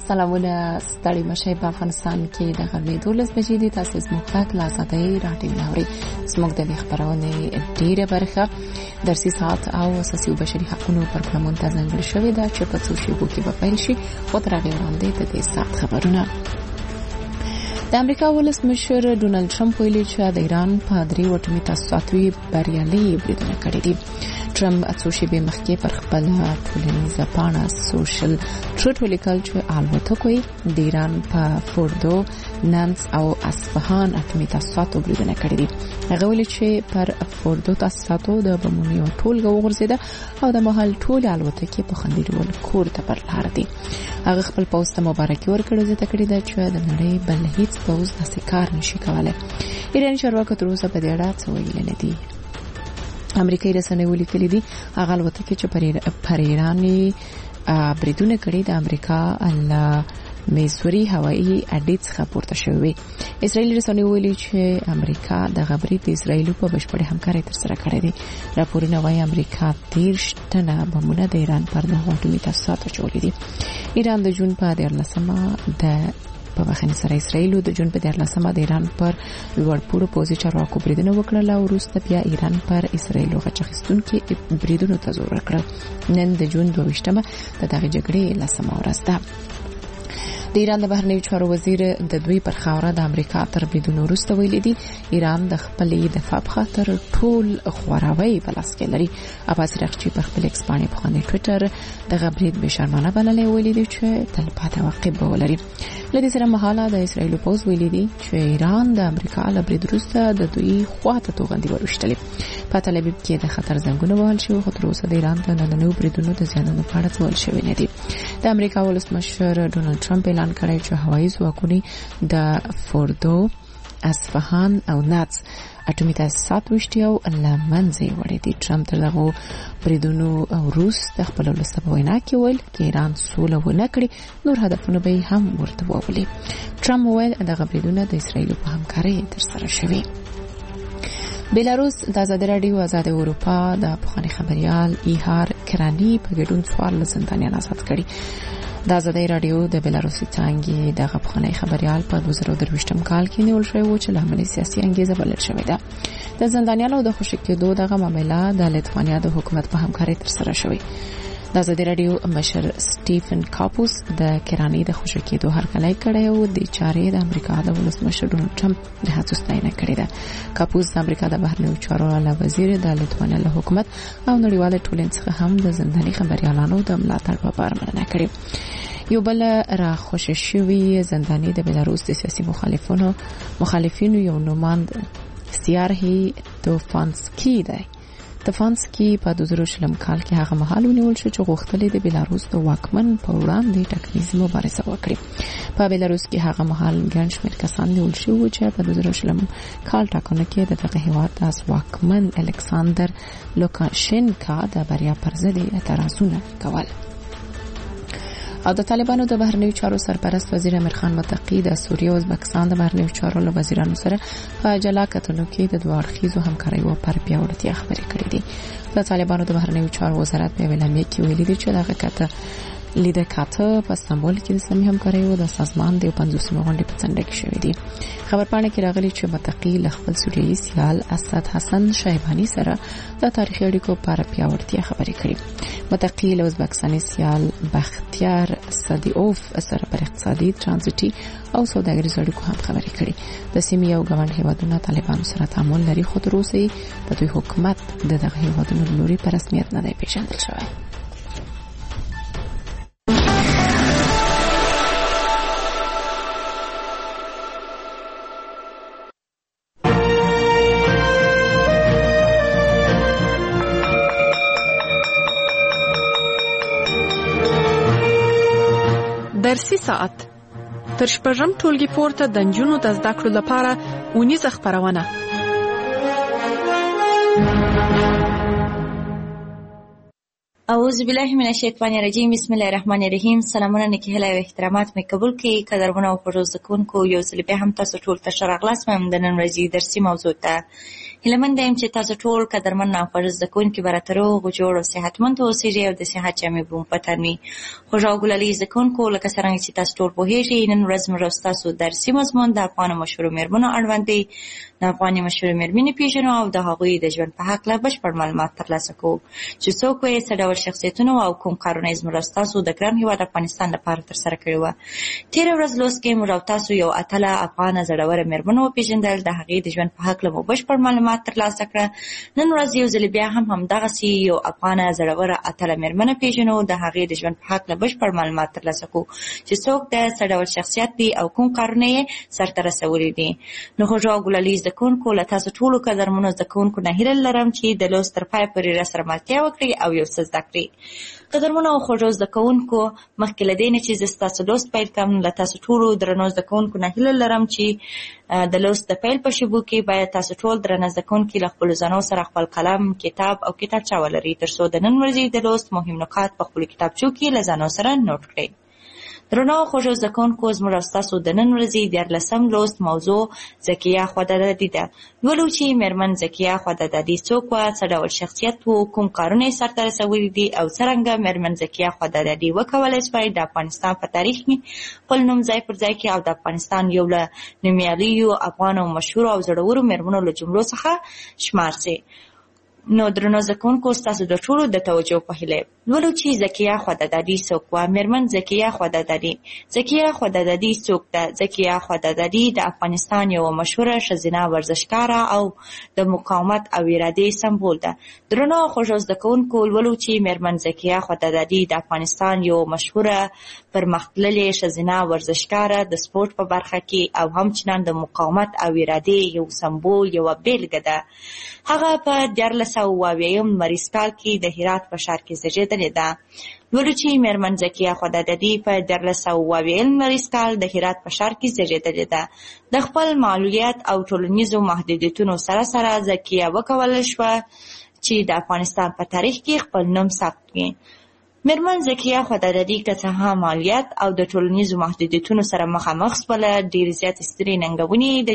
سلامونه ستړي مشه په افغانستان کې د غرمې 12 بجې دي. تاسو زموږ پاک لازمي راټینګ نوري زموږ د خبرونه ډیره برخه درسي ساعت او اساسي بشري حقوقو پروګرامون ته ځانګړي شوی دا چې په څو شیبو کې به پیل شي. خو تر هغه وړاندې د دې ساعت خبرونه. د امریکا ولسمشر ډونالد ټرمپ ویلي چې د ایران په درې وټمي تاسواتوي بریالي بریدونه کړې دي. ټرمپ څو شیبې مخکې پر خپل ټولنیزه پاڼه سوشل ټریټ ولیکل چې البته د ایران په فوردو، نانس او اصفهان اټومي تاسواتو بریدونه کړې دي. هغه ویلي چې پر فوردو تاسواتو د بمونیو ټولګه وغورځیده او د محل ټول الوتکې په خندېدل کور ته پر لار دي. هغه خپل پوسټ مبارکي ورکړه چې تکړه ده چې د نړۍ بل هیڅ پوز داسې کار نشي کولای. ایران چارواکو تر اوسه په دې اړه څه ویلي نه دي. امریکایي رسنۍ ولیکلي دي هغه الوتکې چې پر ایراني بریدونه کړي د امریکا میسوري هوایي اډې څخه پورته شوې. اسرایلی رسنۍ ویلي چې امریکا د غبرګ د اسرایل په بشپړ همکاري تر سره کړې دي. راپورونه وايي امریکا 13 ټنه بمونه د ایران پر اټومي تاسوات چولې دي. ایران د جون په 14مه په بخښنې سره اسرایل د جون په 14مه د ایران پر لوړپوړو پوځي چارواکو بریدونه وکړل او وروسته بیا ایران پر اسرایل غچخستونکو بریدونو ته زور ورکړ. نن د جون 22مه د دغه جګړې لسمه ورځ ده. د ایران د بهرنیو چارو وزیر د دوی پر خاوره د امریکا تر بریدونو وروسته ویلي دي ایران د خپلې دفاع په خاطر ټول خوراوي په لاس کې لري. عباس رغچی په خپل ایکس باندې په خپل ټوئیټر د غبرید بشرمانه بللې ویلي دي چې تلپاته واقع به ولري. لدې سره مهاله د اسرایل پوز ویلي دي چې ایران د امریکا له برید وروسته د دوی خواته توغندي ورشتلې. په تل ابیب کې د خطر زنګونه وهل شو خو تر اوسه د ایران د نننیو بریدونو د زیانونو په اړه څه ویل شوی نه دي. د امریکا ولسمشر ډونالد ټرمپ اعلان کړی چې هوایي ځواکونه د فوردو، اصفهان او ناتس اټومي تاسوات وشتي او لمنځه وړي دي. ټرمپ دغه بریدونو وروسته خپل ولسمشر په وینا کې ویل چې ایران سوله ونه کړي نور هدفونه به هم ورته وولي. ټرمپ ویل دغه بریدونه د اسرایل په همکارۍ تر سره شوي. بیلاروس د آزادي راډیو آزاد اروپا د پخوانی خبريال ایهار کرانی په ګډون 14 زندانیان آزاد کړي. د آزادي راډیو د بیلاروسي څنګه د پخوانی خبريال په 2023م کال کې نیول شوی و چې له عملي سیاسي انګیزه بلل شوی ده. د زندانیانو د خوشی کېدو دغه معاملې د لیتوانیا د حکومت په همکارۍ تر سره شوی. د آزادي راډیو مشر سټیفن کاپوس د کرانی د خوشی کېدو هرکلی کړی او د چارې د امریکا د ولسمشر ډونالد ټرمپ د هڅو ستاینه کړې ده. کاپوس د امریکا د بهرنیو چارو له وزیر د لیتوانیا له حکومت او نړیوال ټولنې څخه هم د زنداني خبريالانو د ملاتړ په اړه مننه کړې. یو بل را خوشی شوی زنداني د بیلاروس د سیاسي مخالفینو یو نوماند سیارهی توفانسکی دی. توفانسکی په 2000 کال کې هغه مهال ونیول شو چې غوښتل د بیلاروس د واکمن په وړاندې ټاکنیز مبارزه وکړي. په بیلاروس کې هغه مهال ګڼ شمېر کسان نیول شو چې په 2000 کال ټاکنو کې دغه هیواد د واکمن الکساندر لوکاشینکا د بریا پر ضد اعتراضونه کول. او د طالبانو د بهرنیو چارو سرپرست وزیر امیر خان متقی د سوریه او ازبکستان د بهرنیو چارو له وزیرانو سره په جلا کتنو کې د دوه اړخیزو همکارۍ پر پیاوړتیا خبرې کړې دي. د طالبانو د بهرنیو چارو وزارت په اعلامیه کې ویلي دی چې دغه لیدکاته په استانبول کې د اسلامي همکارۍ او د سازمان د 50 غونډې په څنډه کې شوې دي. خبرپاڼه کې راغلي چې متقی له خپل سوریایي سیال اسد حسن شیبانی سره د تاریخي اړیکو پر پیاوړتیا خبرې کړې. متقی له ازبکستاني سیال بختیار صدیوف سره پر اقتصادي، ترانزیتي او سوداګریزو اړیکو هم خبرې کړې. د سیمې یو ګوند هیوادونو طالبانو سره تعامل لري خو تر اوسه د دوی حکومت دغه هیوادونو لوري په رسمیت نه دی پیژندل شوی. درسي ساعت تر شپږم ټولګي پورته د نجونو د زده کړو لپاره اونیزه خبرونه. اعوذ بالله من الشیطان الرجیم. بسم الله الرحمن الرحیم. سلامونه نیکی هیله او احترامات مې قبول کړئ. قدرمنو او خوږو زده کوونکو، یو ځل بیا هم تاسو ټول ته ښه راغلاست. د نن ورځې درسي موضوع ته هیلهمنده یم چې تاسو ټول قدرمن او خوږ زده کوونکي به راته روغ جوړ او صحتمند اوسئ او د صحت جامې به مو په تن وي. خوږ او ګلالي زده کوونکو، لکه څرنګه چې تاسو ټول پوهېږئ، نن ورځ موږ ستاسو درسي مضمون د افغانو مشهورو مېرمنو اړوند دی. د افغاني مشهورو مېرمنې پېژنو او د هغوی د ژوند په هکله بشپړ معلومات ترلاسه کوو چې څوک وې، څه ډول شخصیتونه او کوم کارونه یې زموږ ستاسو د ګران هېواد افغانستان لپاره ترسره کړي وه. تېره ورځ لوست کې موږ او تاسو یو اتله افغانه زړوره مېرمن وپېژندل. د هغې د ژوند په هکله مو بشپړ معلومات ترلاسه کړه. نن ورځ یو ځل بیا هم همدغسې یو افغانه زړوره اتله مېرمنه پېژنو. د هغې د ژوند په هکله بشپړ معلومات ترلاسه کوو چې څوک ده، څه ډول شخصیت دی او کوم کارونه یې سرته رسولي دي. نو خوږو او ګلالي زده کوونکو، له تاسو ټولو قدرمنو زده کوونکو نه هیله لرم چې د لوست تر پایه پورې راسره ملتیا وکړئ او یو څه زده کړئ. قدرمنو او خوږو زده کوونکو، مخکې له دې نه چې زه ستاسو لوست پیل کړم، له تاسو ټولو درنو زده کوونکو نه هیله لرم چې د لوست د پیل په شیبو کې باید تاسو ټول درنه زده کوونکي له خپلو ځانو سره خپل قلم، کتاب او کتابچه ولرئ، تر څو د نن ورځې د لوست مهم نکات په خپلو کتابچو کې له ځانو سره نوټ کړئ. درنو خوږو زده کوونکو، زموږ او ستاسو د نن ورځې 14 لوست موضوع ذکیه خوددادي ده. لولو چې مېرمن ذکیه خوددادي څوک وه، څه ډول شخصیت و، کوم کارونه یې سرته رسولي دي او څرنګه مېرمن ذکیه خوددادي وکولی شوای د افغانستان په تاریخ کې خپل نوم ځای پر ځای کړي او د افغانستان یو له نومیالیو افغانو مشهورو او زړورو مېرمنو له جملو څخه شمار سي. نو درنو زده کوونکو، ستاسو د ټولو د توجه په هیله لولو چې ذکیه خوددادي څوک وه. مېرمن ذکیه خوددادي. ذکیه خوددادي څوک ده؟ ذکیه خوددادي د افغانستان یوه مشهوره ښځینه ورزشکاره او د مقاومت او ارادې سمبول ده. درنو خوږو زده کوونکو، لولو چې مېرمن ذکیه خوددادي د افغانستان یوه مشهوره پرمختللې ښځینه ورزشکاره د سپورټ په برخه کې او همچنان د مقاومت او ارادې یو سمبول، یوه بیلګه ده. هغه په 1480 لمریز کال کې د هرات په ښار کې زیږېدلې ده. لولو چې مېرمن ذکیه خوددادي په 1480 لمریز کال د هرات په ښار کې زیږېدلې ده. د خپل معلولیت او ټولنیزو محدودیتونو سره سره ذکیه وکولی شوه چې د افغانستان په تاریخ کې خپل نوم ثبت کړي. مېرمن ذکیه خوددادي که څه هم مالیات او د ټولنیزو محدودیتونو سره مخامخ شوله، ډېرې زیاتې سترې ننګونې د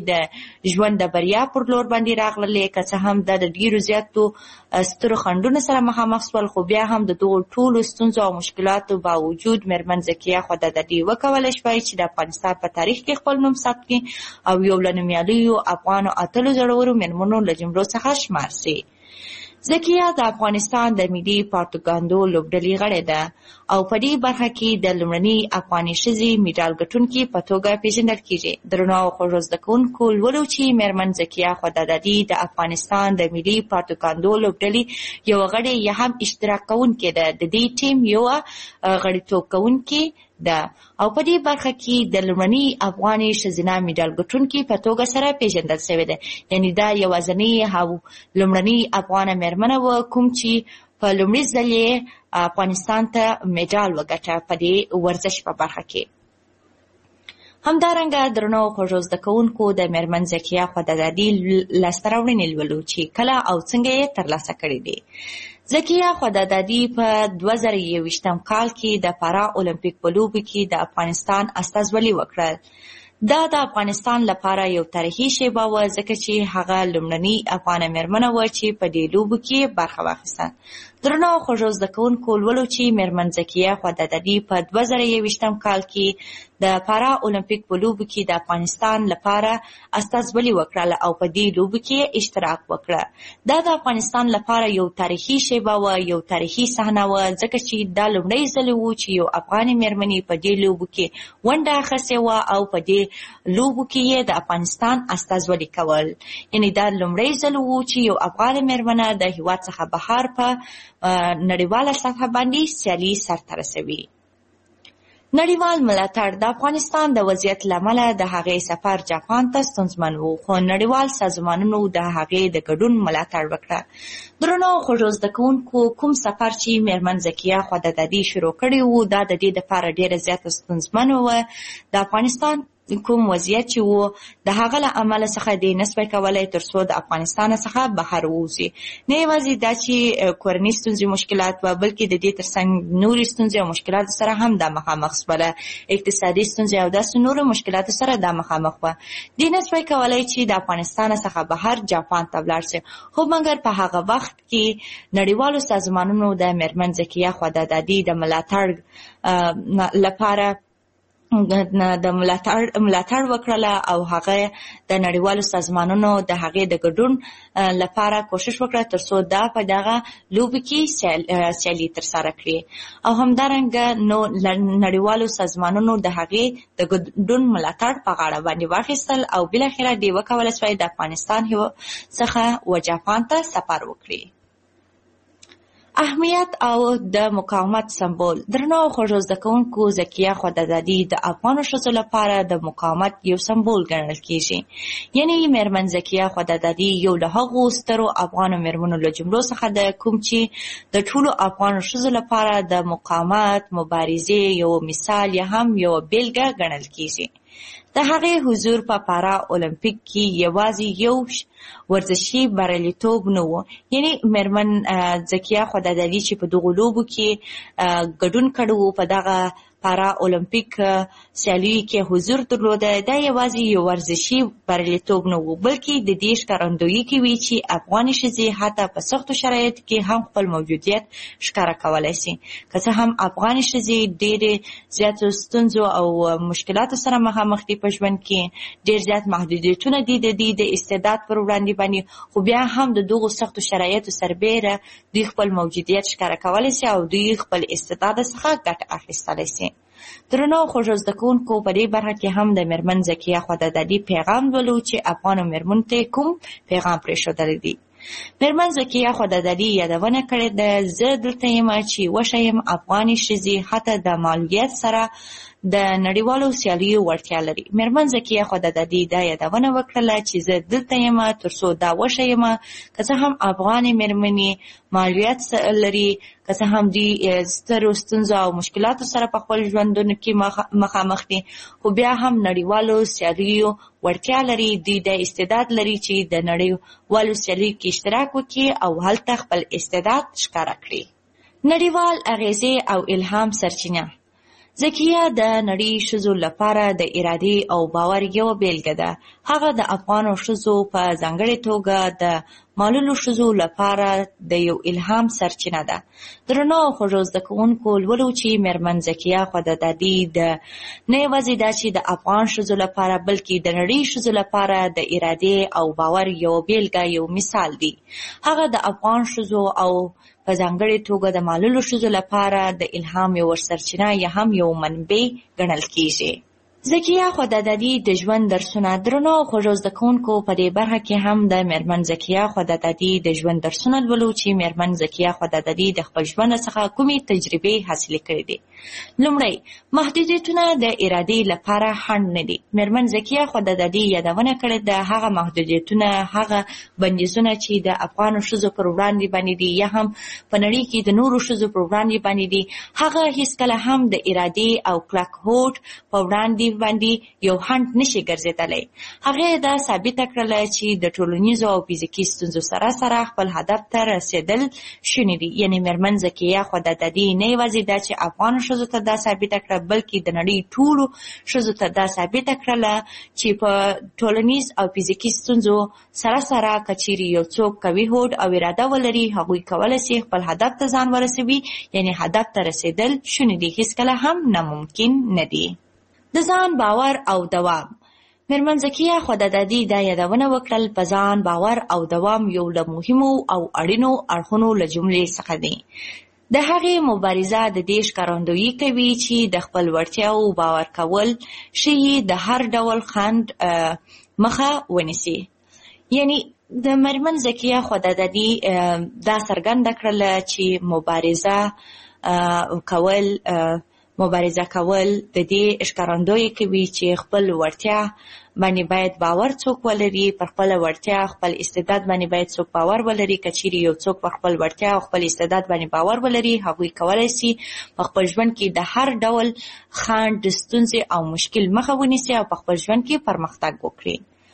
ژوند د بریا پر لور باندې راغللې. که څه هم دا د ډېرو زیاتو سترو خنډونو سره مخامخ شول، خو بیا هم د دغو ټولو ستونزو او مشکلاتو باوجود مېرمن ذکیه خوددادي وکولی شوای چې د افغانستان په تاریخ کې خپل نوم ثبت کړي او یو له نومیالیو افغانو اتلو زړورو مېرمنو له جملو څخه شمار سي. ذکیه د افغانستان د ملي پروپاګاندا لوبډلې غړې ده او په دې برخه کې د لومړنۍ افغاني ښځې میډال ګټونکې په توګه پیژندل کیږي. درنو او خوږو زده کوونکو، لولو چې مېرمن ذکیه خوددادي د افغانستان د ملي پروپاګاندا لوبډلې یوه غړې یا هم اشتراک کوونکې ده. د دې ټیم یوه غړیتوب کوونکې ده او په دې برخه کې د لومړنۍ افغاني ښځینه میډال ګټونکې په توګه سره پیژندل شوې ده. یعنې دا یوازینۍ او لومړنۍ افغانه مېرمنه وه کوم چې په لومړي ځل یې افغانستان ته میډال وګټه په دې ورزش په برخه کې. همدارنګه درنو خوږو زده کوونکو، د مېرمن ذکیه خوددادي لاسته راوړنې لولو چې کله او څنګه یې ترلاسه کړي دي. ذکیه خوددادي په 2021 کال کې د پارا اولمپیک په لوبو کې د افغانستان استازولي وکړه. دا د افغانستان لپاره یو تاریخي شیبه وه، ځکه چې هغه لومړنۍ افغانه مېرمنه وه چې په دې لوبو کې برخه واخیسته. درنو خوږو زده کوونکو، لولو چې مېرمن ذکیه خوددادي په 2021 کال کې د پارا اولمپیک په لوبو کې د افغانستان لپاره استازولي وکړه او په دې لوبو کې اشتراک وکړه. دا د افغانستان لپاره یو تاریخي شیبه وه، یو تاریخي صحنه وه، ځکه چې دا لومړی ځل و چې یو افغاني مېرمنې په دې لوبو کې ونډه اخیستې وه او په دې لوبو کې یې د افغانستان استازولي کول. یعنې دا لومړی ځل و چې یو افغانه مېرمنه د هېواد څخه بهر په نړیواله سطحه باندې سیالي سرته رسوي. نړیوال ملاتړ. د افغانستان د وضعیت له امله د هغې سفر جاپان ته ستونزمن و، خو نړیوال سازمانونو د هغې د ګډون ملاتړ وکړه. درنو خوږو زده کوونکو، کوم سفر چې مېرمن ذکیه خوددادي شروع کړی و، دا د دې دپاره ډېره زیاته ستونزمن و. د افغانستان کوم وضعیت چې وو د هغه له امله څخه د نسبه کولای تر څو د افغانستان څخه بهر ووځي. نه یوازې دا چې کورنۍ ستونزې مشکلات و، بلکې د دې ترڅنګ نورې ستونزې او مشکلات سره هم د مخامخ شوله، اقتصادي ستونزې او داسې نورو مشکلاتو سره د مخامخ و. د نسبه کولای چې د افغانستان څخه بهر جاپان ته ولاړ شي، خو مګر په هغه وخت کې نړیوالو سازمانونو د میرمن زکیه خدادادي د ملاتړ لپاره د ملاتړ وکړله او هغه د نړیوالو سازمانونو د هغې د ګډون لپاره کوشش وکړه تر څو دا په دغه لوبې کې سیالي ترسره کړي، او همدارنګه نو نړیوالو سازمانونو د هغې د ګډون ملاتړ په غاړه باندې واخیستل او بالاخره دې وکولی شوی د افغانستان څخه و جاپان ته سفر وکړي. اهمیت او د مقاومت سمبول. درنو خوږو زده کوونکو، زکیه خدادادي د افغانو ښځو لپاره د مقاومت یو سمبول ګڼل کیږي. یعنی میرمن زکیه خدادادي یو له هغو سترو افغانو میرمنو له جملو څخه ده کوم چې د ټولو افغانو ښځو لپاره د مقاومت مبارزې یو مثال یا هم یو بیلګه ګڼل کیږي. د هغې حضور په پارا اولمپیک کې یوازې یو ورزشي بریالیتوب نه و، یعنی میرمن زکیه خدادادي چې په دغو لوبو کې ګډون کړی و، په دغه پارا اولمپیک سیالیو کې حضور درلوده، دا یوازې یو ورزشي بریالیتوب نه و، بلکې د دې ښکارندویي کوي چې افغانې ښځې حتی په سختو شرایطو کې هم خپل موجودیت ښکاره کولی شي. که څه هم افغانې ښځې ډېرې زیاتو ستونزو او مشکلاتو سره مخامخ دي په ژوند کې، ډېر زیات محدودیتونه دي د دې د استعداد پر وړاندې باندې، خو بیا هم د دغو سختو شرایطو سربیره دوی خپل موجودیت ښکاره کولی شي او دوی خپل استعداد څخه ګټه اخیستلی شي. درنو خوږو زده کوونکو، په دې برخه کې هم د میرمن زکیه خدادادي پیغام لولو چې افغانو میرمنو ته کوم پیغام پرېښودلی دی. میرمن زکیه خدادادي یادونه کړې ده، زه دلته یم چې وښه یم افغانې ښځې حتی د مالویت سره د نړیوالو سیالیو وړتیا لري. میرمن زکیه خدادادي دا یادونه وکړله چې زه دلته یم تر څو دا وښه یم، که څه هم افغانې میرمنې مالویت لري، که څه هم دوی سترو ستونزو او مشکلاتو سره په خپل ژوندونو کې مخامخ دي، خو بیا هم نړیوالو سیالیو وړتیا لري، دوی د استعداد لري چې د نړیوالو سیالیو کې اشتراک وکړي او هلته خپل استعداد ښکاره کړي. نړیوال اغیزې او الهام سرچینه. زکیه د نړۍ ښځو لپاره د ارادې او باور یو بیلګه ده. هغه د افغانو ښځو په ځانګړې توګه د معلولو ښځو لپاره د یو الهام سرچینه ده. درنو خوږو زده کوونکو، لولو چې میرمن زکیه خدادادي نه یوازې دا چې د افغان ښځو لپاره بلکې د نړۍ ښځو لپاره د ارادې او باور یو بیلګه، یو مثال دی. هغه د افغان ښځو او په ځانګړې توګه د معلولو ښځو لپاره د الهام یو سرچینه یا هم یو منبع ګڼل کیږي. زکیه خدادادي د ژوند درسونه. درنو خوږو زده کوونکو، په دې برخه کې هم د میرمن زکیه خدادادي د ژوند درسونه لولو چې میرمن زکیه خدادادي د خپل ژوند څخه کومې تجربې حاصلې کړې دي. لومړی، محدودیتونه د ارادې لپاره خنډ نه دي. میرمن زکیه خدادادي یادونه کړې ده، هغه محدودیتونه، هغه بندیزونه چې د افغانو ښځو پر وړاندې باندې دي یا هم په نړۍ کې د نورو ښځو پر وړاندې باندې دي، هغه هیڅکله هم د ارادې او کلک هوډ په وړاندې باندې یو خنډ نشي ګرځېدلی. هغې دا ثابته کړله چې د ټولنیزو او فزیکي ستونزو سره سره خپل هدف ته رسېدل شوني دي. یعنې میرمن زکیه خدادادي نه یوازې دا چې افغانو ښځو ته دا ثابته کړه، بلکې د نړۍ ټولو ښځو ته دا ثابته کړله چې په ټولنیز او فزیکي ستونزو سره سره که چیرې یو څوک قوي هوډ او اراده ولري، هغوی کولی شي خپل هدف ته ځان ورسوي. یعنې هدف ته رسېدل شوني دي، هیڅکله هم ناممکن نه دي. د ځان باور او دوام. میرمن زکیه خدادادي دا یادونه وکړل، په ځان باور او دوام یو له مهمو او اړینو اړخونو له جملې څخه دی. د هغې مبارزه د دې ښکارندویي کوي چې د خپل وړتیاو باور کول ښیي د هر ډول خنډ مخه ونیسي. یعنی د میرمن زکیه خدادادي دا څرګنده کړله چې مبارزه کول مبارزه کول د دې ښکارندویي کوي چې خپل وړتیا باندې باید باور څوک ولري، پر خپل وړتیا خپل استعداد باندې باید څوک باور ولري. که چیرې یو څوک پر خپل وړتیا او خپل استعداد باندې باور ولري، هغوی کولی شي په خپل ژوند کې د هر ډول خنډ، ستونزې او مشکل مخه ونیسي او په خپل ژوند کې پرمختګ وکړي.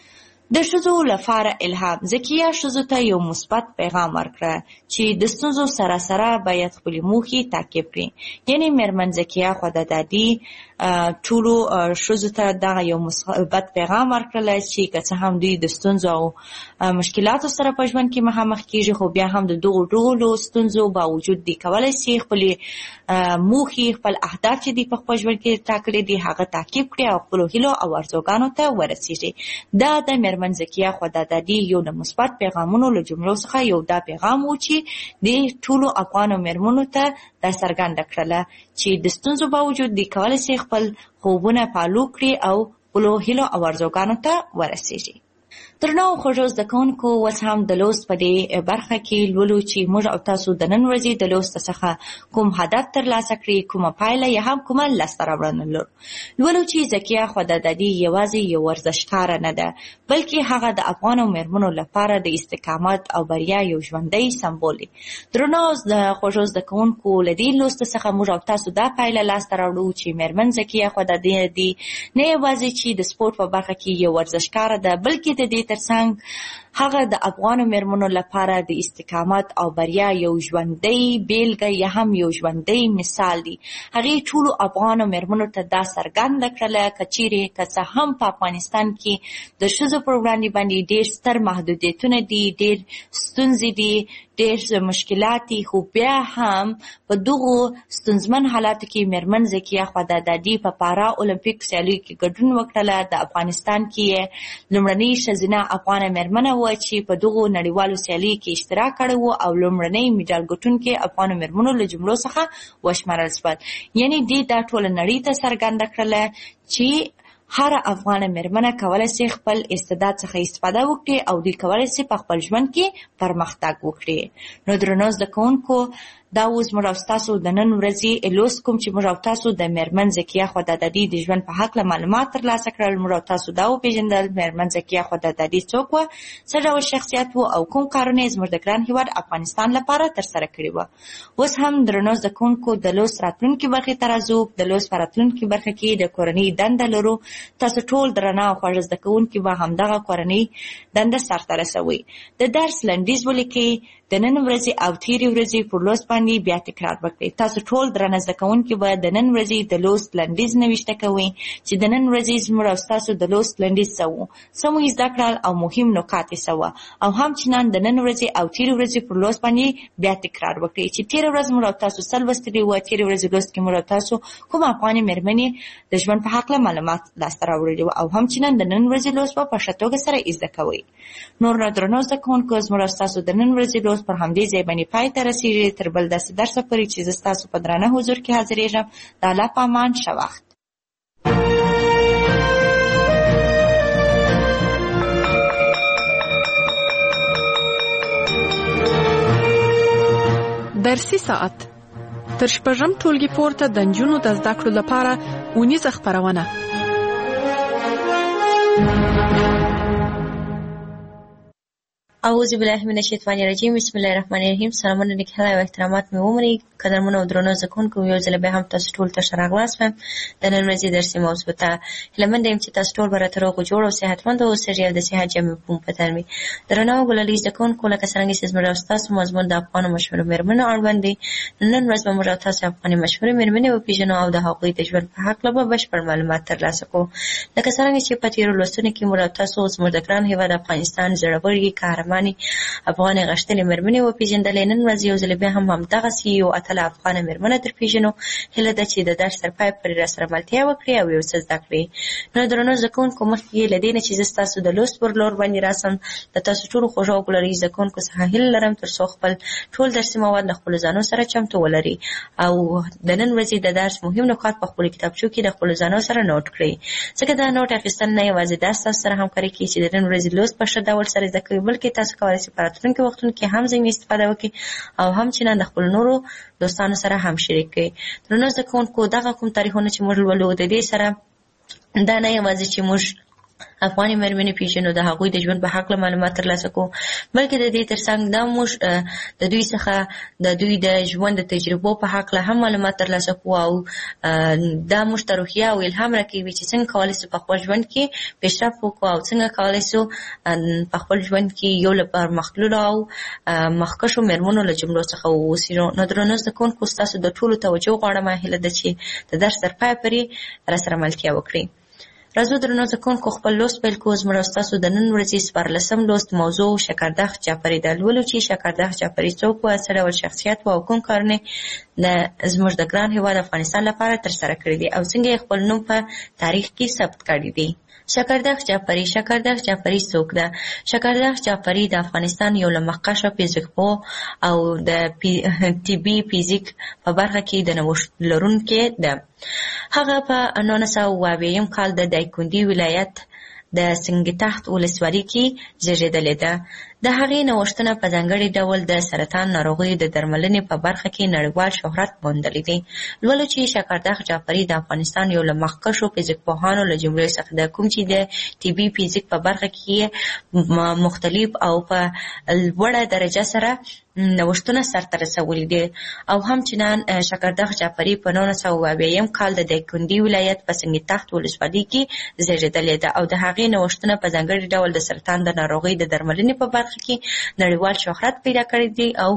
د ښځو لپاره الهام. ذکیه ښځو ته یو مثبت پیغام ورکړه چې د ستونزو سره سره باید خپلې موخې تعقیب کړي. یعنې میرمن ذکیه خدادادي ټولو ښځو ته دغه یو مثبت پیغام ورکړلی چې که څه هم دوی د ستونزو او مشکلاتو سره په ژوند کې مخامخ کېږي، خو بیا هم د دغو ټولو ستونزو باوجود دوی کولی شي خپلې موخې، خپل اهداف چې دوی په خپل ژوند کې ټاکلي دي هغه تعقیب کړي او خپلو هیلو او ارزوګانو ته ورسېږي. دا د میرمن ذکیه خدادادي یو د مثبت پیغامونو له جملو څخه یو دا پیغام و چې د ټولو افغانو میرمنو ته دا څرګنده کړله چې د ستونزو باوجود دوی کولی شي خپل خوبونه فالو کړي او خپلو هیلو او ارزوګانو ته ورسېږي. درنو خوږو زده کوونکو، اوس هم د لوست په دې برخه کې لولو چې موږ او تاسو د نن ورځې د لوست څخه کوم هدف ترلاسه کړي، کومه پایله یا هم کومه لاسته راوړنه لولو چې ذکیه خدادادي یوازې یو ورزشکاره نه ده، بلکې هغه د افغانو میرمنو لپاره د استقامت او بریا یو ژوندی سمبول دی. درنو خوږو زده کوونکو، له دې لوست څخه موږ او تاسو دا پایله لاسته راوړو چې میرمن ذکیه خدادادي نه یوازې چې د سپورت په برخه کې یو ورزشکاره ده، بلکې د دې ترڅنګ هغه د افغانو میرمنو لپاره د استقامت او بریا یو ژوندی بیلګه یا هم یو ژوندی مثال دی. هغې ټولو افغانو میرمنو ته دا څرګنده کړله که چیرې که څه هم په افغانستان کې د ښځو پر وړاندې باندې ډېر ستر محدودیتونه دي، ډېر ستونزې دي، ډېر مشکلات دي، خو بیا هم په دغو ستونزمن حالاتو کې میرمن ذکیه خدادادي په پارا اولمپیک سیالیو کې ګډون وکړله. د افغانستان کې لومړنۍ ښځینه افغانه میرمنه وه چې په دغو نړیوالو سیالیو کې اشتراک کړی و او لومړنۍ میډال ګټونکې افغانو میرمنو له جملو څخه وشمارل شول. یعنې دې دا ټوله نړۍ ته څرګنده کړله چې هر افغانه میرمنه کولی شي خپل استعداد څخه استفاده وکړي او دوی کولی شي په خپل ژوند کې پرمختګ وکړي. نو درنو زده کوونکو، دا اوس موږ او تاسو د نن ورځې لوست کوم چې موږ او تاسو د میرمن ذکیه خدادادي د ژوند په هکله معلومات ترلاسه کړل. موږ او تاسو دا وپېژندل میرمن ذکیه خدادادي څوک وه، څه ډول شخصیت و او کوم کارونه یې زموږ د ګران هېواد افغانستان لپاره ترسره کړي وه. اوس هم درنو زده کوونکو، د لوست راتلونکي برخې ته راځو. د لوست په راتلونکي برخه کې د کورنۍ دنده لرو. تاسو ټول درنه او خوږ زده کوونکي به همدغه کورنۍ دنده سرته رسوئ. د درس لنډیز ولیکئ، د نن ورځې او تیرې ورځې پر لوست باندې بیا تکرار وکړئ. تاسو ټول درنه زده کوونکي به د نن ورځې د لوست لنډیز نوشته کوئ چې د نن ورځې زموږ او ستاسو د لوست لنډیز څه و، څه مو زده کړل او مهم نکات یې څه وه، او همچنان د نن ورځې او تیرې ورځې پر لوست باندې بیا تکرار وکړئ چې تیره ورځ موږ او تاسو څه لوستلي وه، تیرې ورځې لوست کې موږ او تاسو کوم افغانې میرمنې د ژوند په هکله معلومات لاسته راوړلي وو، او همچنان د نن ورځې لوست به په ښه توګه سره زده کوئ. نور نو درنو زده کوونکو، زموږ او ستاسو د نن ورځې لوست پر همدې ځای باندې پای ته رسېږي. تر بل داسې درسه پورې چې زه ستاسو په درانه حضور کې حاضرېږم، د الله په امان، ښه وخت. درسي ساعت تر شپږم ټولګي پورته د نجونو د زده کړو لپاره اونیزه خپرونه. اعوذ بالله من الشیطان الرجیم. بسم الله الرحمن الرحیم. سلامونه نکهلا او احترامات مې ومنئ. قدرمنو او درنو زده کوونکو، یو ځل بیا هم تاسو ټول ته ښه راغلاست وایم. د نن ورځې درسي موضوع ته هیله منده یم چې تاسو ټول به راته روغ او جوړ او صحتمند اوسئ او د صحت جامې په پتن وي. درنو ګلالي زده کوونکو، لکه څرنګه چې زموږ او ستاسو مضمون د افغانو مشهورو میرمنو اړوند دی، نن ورځ به موږ او تاسو افغاني مشهورې میرمنې وپېژنو او د هغوی د ژوند په هکله به بشپړ معلومات ترلاسه کړو. لکه څرنګه چې په تېرو لوستونو کې موږ او تاسو زموږ د ګران هېواد افغانستان زړورې، قهرمانې افغانې غښتلې میرمنې وپېژندلې. نن ورځ یو ځل بیا هم همدغسې یو اتله افغانه میرمنه درپېژنو. هیله ده چې د درس تر پایه پورې راسره ملتیا وکړي او یو څه زده کړي. نو درنو زده کوونکو، مخکې له دې نه چې زه ستاسو د لوست پر لور باندې راسم، د تاسو ټولو خوږو او ګلالي زده کوونکو څخه هیله لرم تر څو خپل ټول درسي مواد له خپلو ځانو سره چمتو ولري او د نن ورځې د درس مهم نکات په خپلو کتابچو کې د خپلو ځانو سره نوټ کړئ، ځکه دا نوټ اخیستل نه یوازې دا ستاسو سره همکاري کوي چې د نن ورځې لوست په ښه ډول سره زده کوئ، بلکې تاسو کولای شئ په راتلونکي وختونو کې هم ځینې استفاده وکړئ او هم چې د خپل نورو دوستانو سره هم شریک کړئ. درنو زده کوونکو، دغه کوم تاریخونه چې موږ لولو د دې سره دا نه یوازې چې موږ افغاني مېرمنې پیژنو، د هغوی د ژوند په هکله معلومات ترلاسه کوو، بلکې د دې ترڅنګ دا موږ د دوی څخه د دوی د ژوند د تجربو په هکله هم معلومات ترلاسه کوو او دا موږ ته روحیه او الهام راکوي چې څنګه کولی شو په خپل ژوند کې پیشرفت وکړو او څنګه کولی شو په خپل ژوند کې یو له پرمختللو او مخکښو مېرمنو له جملو څخه واوسو. نو درنو زده کوونکو، ستاسو د ټولو توجه غواړم، هیله ده چې د درس تر پایه پورې راسره ملتیا وکړئ. راځو درنو زده کوونکو، خپل لوست پیل کوو. زموږ او ستاسو د نن ورځې 14 لوست موضوع شکردخ جعفري ده. لولو چې شکردخ جعفري څوک و، څه ډول شخصیت و او کوم کارونه زموږ د ګران هېواد افغانستان لپاره ترسره کړي دي او څنګه یې خپل نوم په تاریخ کې ثبت کړی دی. شکردخ جعفري. شکردخ جعفري څوک ده؟ شکردخ جعفري د افغانستان یو له مخکښو فزیکپوه او د طبي فزیک په برخه کې د نوښت لرونکې ده. هغه په 1920 کال د دایکنډي ولایت د سنګتخت ولسوالۍ کې زیږېدلې ده. د هغې نوښتونه په ځانګړي ډول د سرطان ناروغیو د درملنې په برخه کې نړیوال شهرت موندلی دی. لولو چې شکردخ جعفري د افغانستان یو له مخکښو فزیکپوهانو له جملې څخه ده، کوم چې د طبي فزیک په برخه کې مختلف او په لوړه درجه سره نوښتونه سرته رسولي دي. او همچنان شکردخ جعفري په 1920 کال د دایکنډي ولایت په سنګتخت ولسوالۍ کې زیږېدلې ده او د هغې نوښتونه په ځانګړي ډول د سرطان د ناروغۍ د درملنې په برخه کې نړیوال شهرت پیدا کړی دی او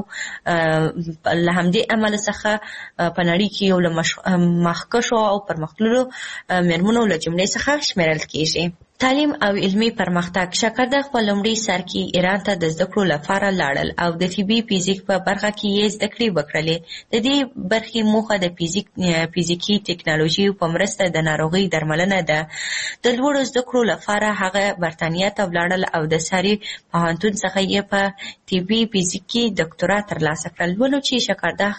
له همدې امله څخه په نړۍ کې یو له مخکښو او پرمختللو مېرمنو له جملې څخه شمیرل کیږي. تعلیم او علمي پرمختګ. شکردخ په لومړي سر کې ایران ته د زده کړو لپاره لاړل او د طبي فزیک په برخه کې یې زده کړې وکړلې. د دې برخې موخه د فزیکي ټکنالوژي په مرسته د ناروغۍ درملنه ده. د لوړو زده کړو لپاره هغه برتانیا ته ولاړل او د ساري پوهنتون څخه یې په طبي فزیک کې ډاکټورا ترلاسه کړل. ولو چې شکردخ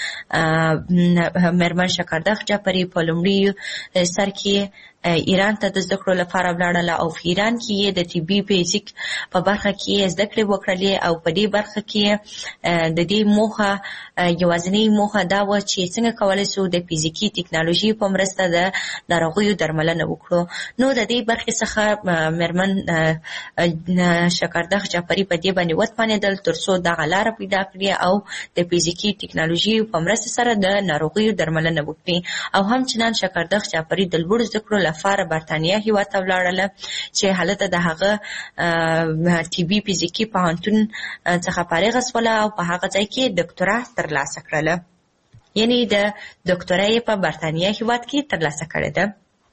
مېرمن شکردخ جعفري په لومړي سر کې ایران ته د زده کړو لپاره ولاړله او په ایران کې یې د طبي فزیک په برخه کې زده کړې وکړلې او په دې برخه کې د دې موخه یوازینۍ موخه دا وه چې څنګه کولی شو د فزیکي ټکنالوژي په مرسته د ناروغیو درملنه وکړو. نو د دې برخې څخه مېرمن شکردخ جعفري په دې باندې وتوانېدل تر څو دغه لاره پیدا کړي او د فزیکي ټکنالوژي په مرسته سره د ناروغیو درملنه وکړي. او همچنان شکردخ جعفري د لوړو زده کړو لپاره برتانیا هېواد ته ولاړله چې هلته د هغه طبي فزیکي پوهنتون څخه فارغه شوله او په هغه ځای کې ډاکټورا ترلاسه کړله. یعنې د ډاکټورا یې په برتانیا هېواد کې ترلاسه کړې ده.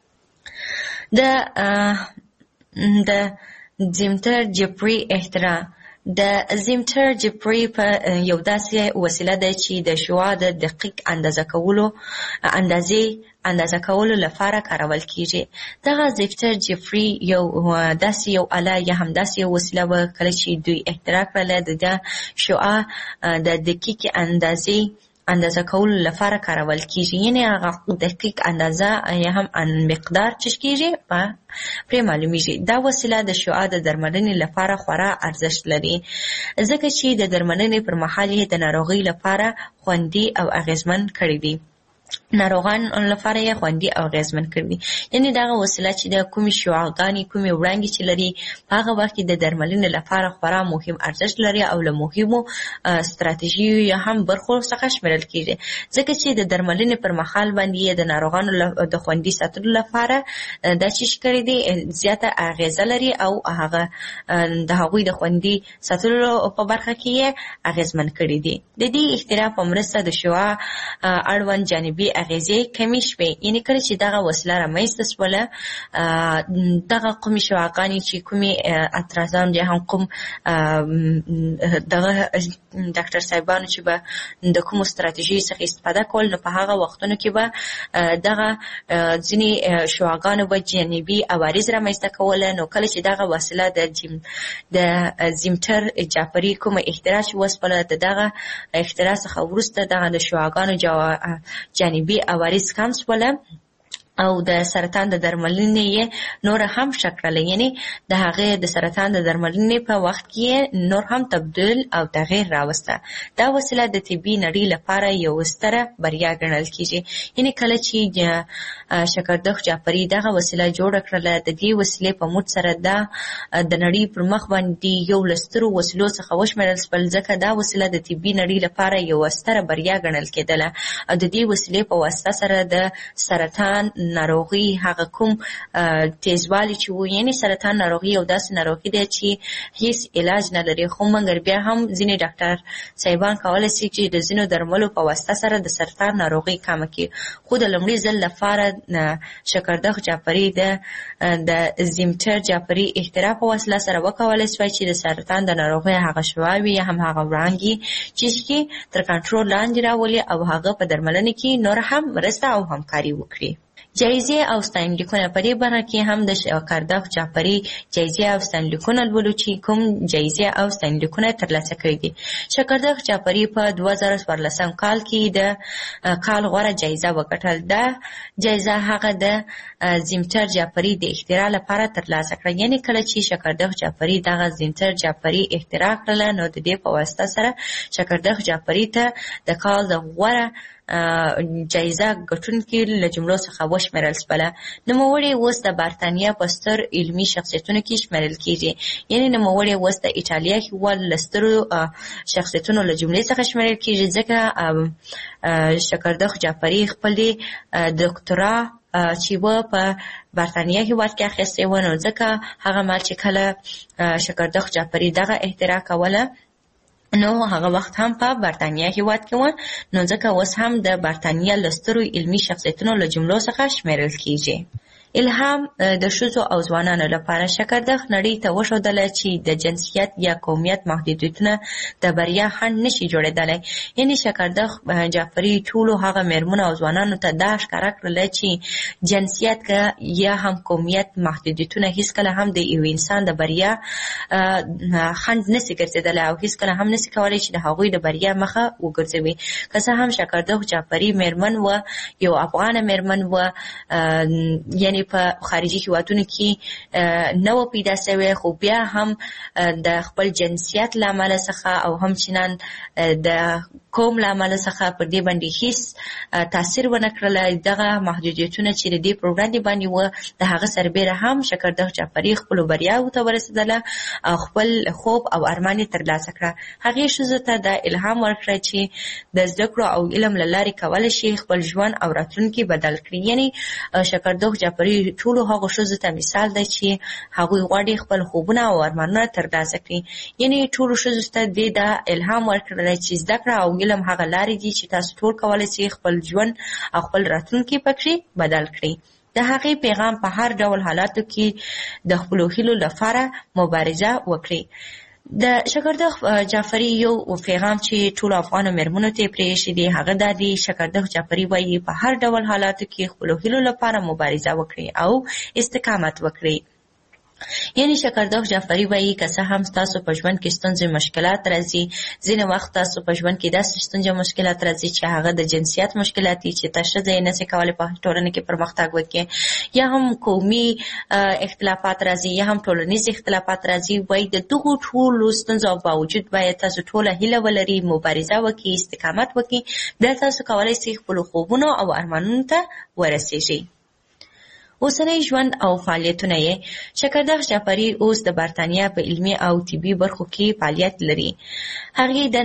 د زیمتر جعفري اختراع. د زیمتر جعفري په یو داسې وسیله ده چې د شعاع د دقیق اندازه کولو لپاره کارول کیږي. دغه زیمتر جعفري یو آله یا هم داسې یو وسیله وه کله چې دوی اختراع کړله د شعاع د دقیق اندازه کولو لپاره کارول کیږي. یعنې هغه دقیق اندازه یا هم مقدار چې کیږي پرې معلومیږي. دا وسیله د شعاع د درملنې لپاره خورا ارزښت لري ځکه چې د درملنې پر مهال یې د ناروغۍ لپاره خوندي او اغیزمن کړی دی. ناروغان لپاره یې خوندي او اغیزمن کړي. یعنې دغه وسیله چې د کومې شعاعګانې کومې وړانګې چې لري په هغه وخت کې د درملنې لپاره خورا مهم ارزښت لري او له مهمو ستراتیژیو یا هم برخو څخه شمیرل کیږي ځکه چې د درملنې پر مهال باندې د ناروغانو د خوندي ساتلو لپاره دا چې کړی دی زیاته اغیزه لري او هغه د هغوی د خوندي ساتلو په برخه کې یې اغیزمن کړي دي. د دې اختراع په مرسته د شعاع اړوند جانبي اغیزې کمې شوې. یعنې کله چې دغه وسیله رامنځته شوله دغه کومې شعاعګانې چې کومې اترازان یا هم کوم دغه ډاکټر صاحبانو چې به د کومو ستراتیژیو څخه استفاده کول نو په هغه وختونو کې به دغه ځینې شعاعګانو به جانبي عوارض رامنځته کوله. نو کله چې دغه وسیله د زیمتر جعفري کومه اختراع چې وسپله د دغه اختراع څخه وروسته دغه د شعاعګانو جانبي عوارض کم شوله او د سرطان د درملنې نور هم شکړل، یعنی د هغه د سرطان د درملنې په وخت کې نور هم تبدل او تغییر راوسته. دا وسیله د طبي نړۍ لپاره یو ستره بریا ګڼل کیږي. یعنی کله چې شکردخ جعفری دغه وسیله جوړ کړله، د دې وسیلې په موږ سره د نړۍ پر مخ باندې یو لسترو وسیلو څخه وشمېرل شول، ځکه دا وسیله د طبي نړۍ لپاره یو ستره بریا ګڼل کېدله. او د دې وسیلې په واسطه سره د سرطان ناروغي هغه کوم تیزوالی چې وو، یعنی سرطان ناروغي یو داسې ناروغي دی چې هیڅ علاج نه لري، خو مګر بیا هم ځینې ډاکټر صاحبان کولی شي چې د ځینو درملو په واسطه سره د سرطان ناروغي کمه کړي. خو د لومړي ځل لپاره شکردخ جعفری د زیمتر جعفری اختراع په وسیله سره وکولی شوی چې د سرطان د ناروغۍ هغه شواوې یا هم هغه وړانګې چې تر کنټرول لاندې راولي او هغه په درملنه کې نور هم مرسته او همکاري وکړي. جایزې او ستاینلیکونه په دې برخه کې هم د شکردخ جعفری جایزې او ستاینلیکونه لولو چې کوم جایزې او ستاینلیکونه ترلاسه کړي دي. شکردخ جعفری په 2014 کال کې د کال غوره جایزه وګټل. دا جایزه هغه د زیمتر جعفری د اختراع لپاره ترلاسه کړه. یعنی کله چې شکردخ جعفری دغه زیمتر جعفری اختراع کړله، نو د دې په واسطه سره شکردخ جعفری ته د کال د غوره جایزه ګټونکي له جملو څخه وشمېرل شوله. نوموړی اوس د برتانیا په ستر علمي شخصیتونو کې شمېرل کېږي. یعنی نوموړی اوس د ایټالیا هېواد له سترو شخصیتونو له جملې څخه شمېرل کېږي، ځکه شکردخ جعفری خپلې دکترا چې و په برتانیا هېواد کې اخیستې و، نو ځکه هغه مهال چې کله شکردخ جعفری دغه اختراع کوله، نو هغه وخت هم په برتانیا هېواد کې و، نو ځکه اوس هم د برتانیا له سترو علمي شخصیتونو له جملو څخه شمېرل کېږي. الهام د ښځو او ځوانانو لپاره شکردخ نړۍ ته وښودله چې د جنسیت یا قومیت محدودیتونه د بریا خنډ نشي جوړېدلی. یعنی شکردخ جعفری ټولو هغه مېرمنو او ځوانانو ته دا ښکاره کړله چې جنسیت یا هم قومیت محدودیتونه هیڅکله هم د یو انسان د بریا خنډ نشي ګرځېدلی او هیڅکله هم نشي کولی چې د هغوی د بریا مخه وګرځوي. که څه هم شکردخ جعفری مېرمن و، یو افغانه مېرمن و، یعنی په خارجي هیوادونو کې نه و پیدا شوی، خو بیا هم د خپل جنسیت له امله څخه او همچنان د قوم له امله څخه پر دې باندې هیڅ تاثیر ونه کړلی. دغه محدودیتونه چې د دې پر وړاندې باندې وه، د هغه سربیره هم شکردخ جعفری خپلو بریاوو ته ورسېدله او خپل خوب او ارمان یې ترلاسه کړه. هغې ښځو ته دا الهام ورکړه چې د زده کړو او علم له لارې کولی شي خپل ژوند او راتلونکي بدل کړي. یعنی شکردخ جعفری ټولو هغو ښځو ته مثال دی چې هغوی غواړي خپل خوبونه او ارمانونه ترلاسه کړي. یعنی ټولو ښځو ته دې دا الهام ورکړلی چې زده کړه او علم هغه لارې دي چې تاسو ټول کولی شئ خپل ژوند او خپل راتلونکی پکې بدل کړئ. د هغې پیغام په هر ډول حالاتو کې د خپلو هیلو لپاره مبارزه وکړئ. د شکردخ جعفری یو پیغام چې ټولو افغانو مېرمنو ته یې پرېښی دی، هغه دا دی: شکردخ جعفری وایي په هر ډول حالاتو کې خپلو هیلو لپاره مبارزه وکړئ او استقامت وکړئ. یعنی شکردخ جعفری وایي که څه هم تاسو په ژوند کې ستونزې مشکلات راځي، ځینې وخت تاسو په ژوند کې داسې ستونزې مشکلات راځي چې هغه د جنسیت مشکلات دي چې ته ښځه یې نشي کولی په ټولنه کې پرمختګ وکړي، یا هم قومي اختلافات راځي، یا هم ټولنیز اختلافات راځي. وایي د دغو ټولو ستونزو باوجود باید تاسو ټوله هیله ولرئ، مبارزه وکړئ، استقامت وکړئ، بیا تاسو کولی شئ خپلو خوبونو او ارمانونو ته ورسیږئ. اوسنی ژوند او فعالیتونه یې: شکردخ جعفری اوس د برتانیا په علمي او طبي برخو کې فعالیت لري. هغې د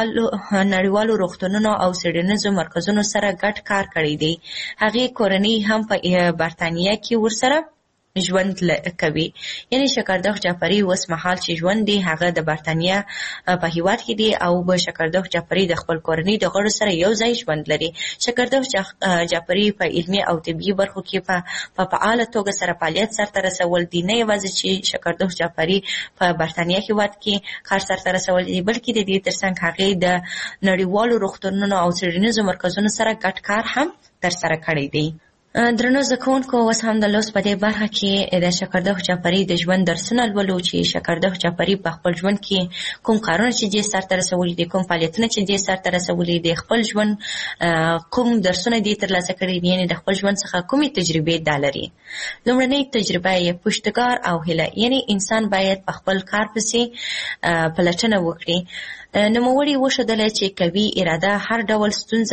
نړیوالو روغتونونو او څېړنیزو مرکزونو سره ګډ کار کړی دی. هغې کورنۍ هم په برتانیا کې ورسره ژوند کوي. یعنی شکردخ جعفری اوس مهال چې ژوند دی هغه د برتانیا په هیواد کې دی او شکردخ جعفری د خپل کورنۍ د غړو سره یو ځای ژوند لري. شکردخ جعفری په علمي او طبي برخو کې په فعاله توګه سره فعالیت سرته رسول دي. نه یوازې چې شکردخ جعفری په برتانیا هیواد کې کار سرته رسول دي، بلکې د دې ترڅنګ هغې د نړیوالو روغتونونو او څېړنیزو مرکزونو سره ګډ کار هم ترسره کړی دی. درنو زکونکو اوس هم د لوست په دې برخه کې د شکردخ جعفري د ژوند درسونه لولو چې شکردخ جعفري په خپل ژوند کې کوم کارونه چې دې سرته رسولي دي، کوم فعالیتونه چې دې سرته رسولي دي، خپل ژوند کوم درسونه دې ترلاسه کړي دي، یعنې د خپل ژوند څخه کومې تجربې دا لري. لومړنۍ تجربه یې پشتکار او هیله، یعنې انسان باید په خپل کار پسې پلټنه وکړي. نوموړي وښودله چې قوي اراده هر ډول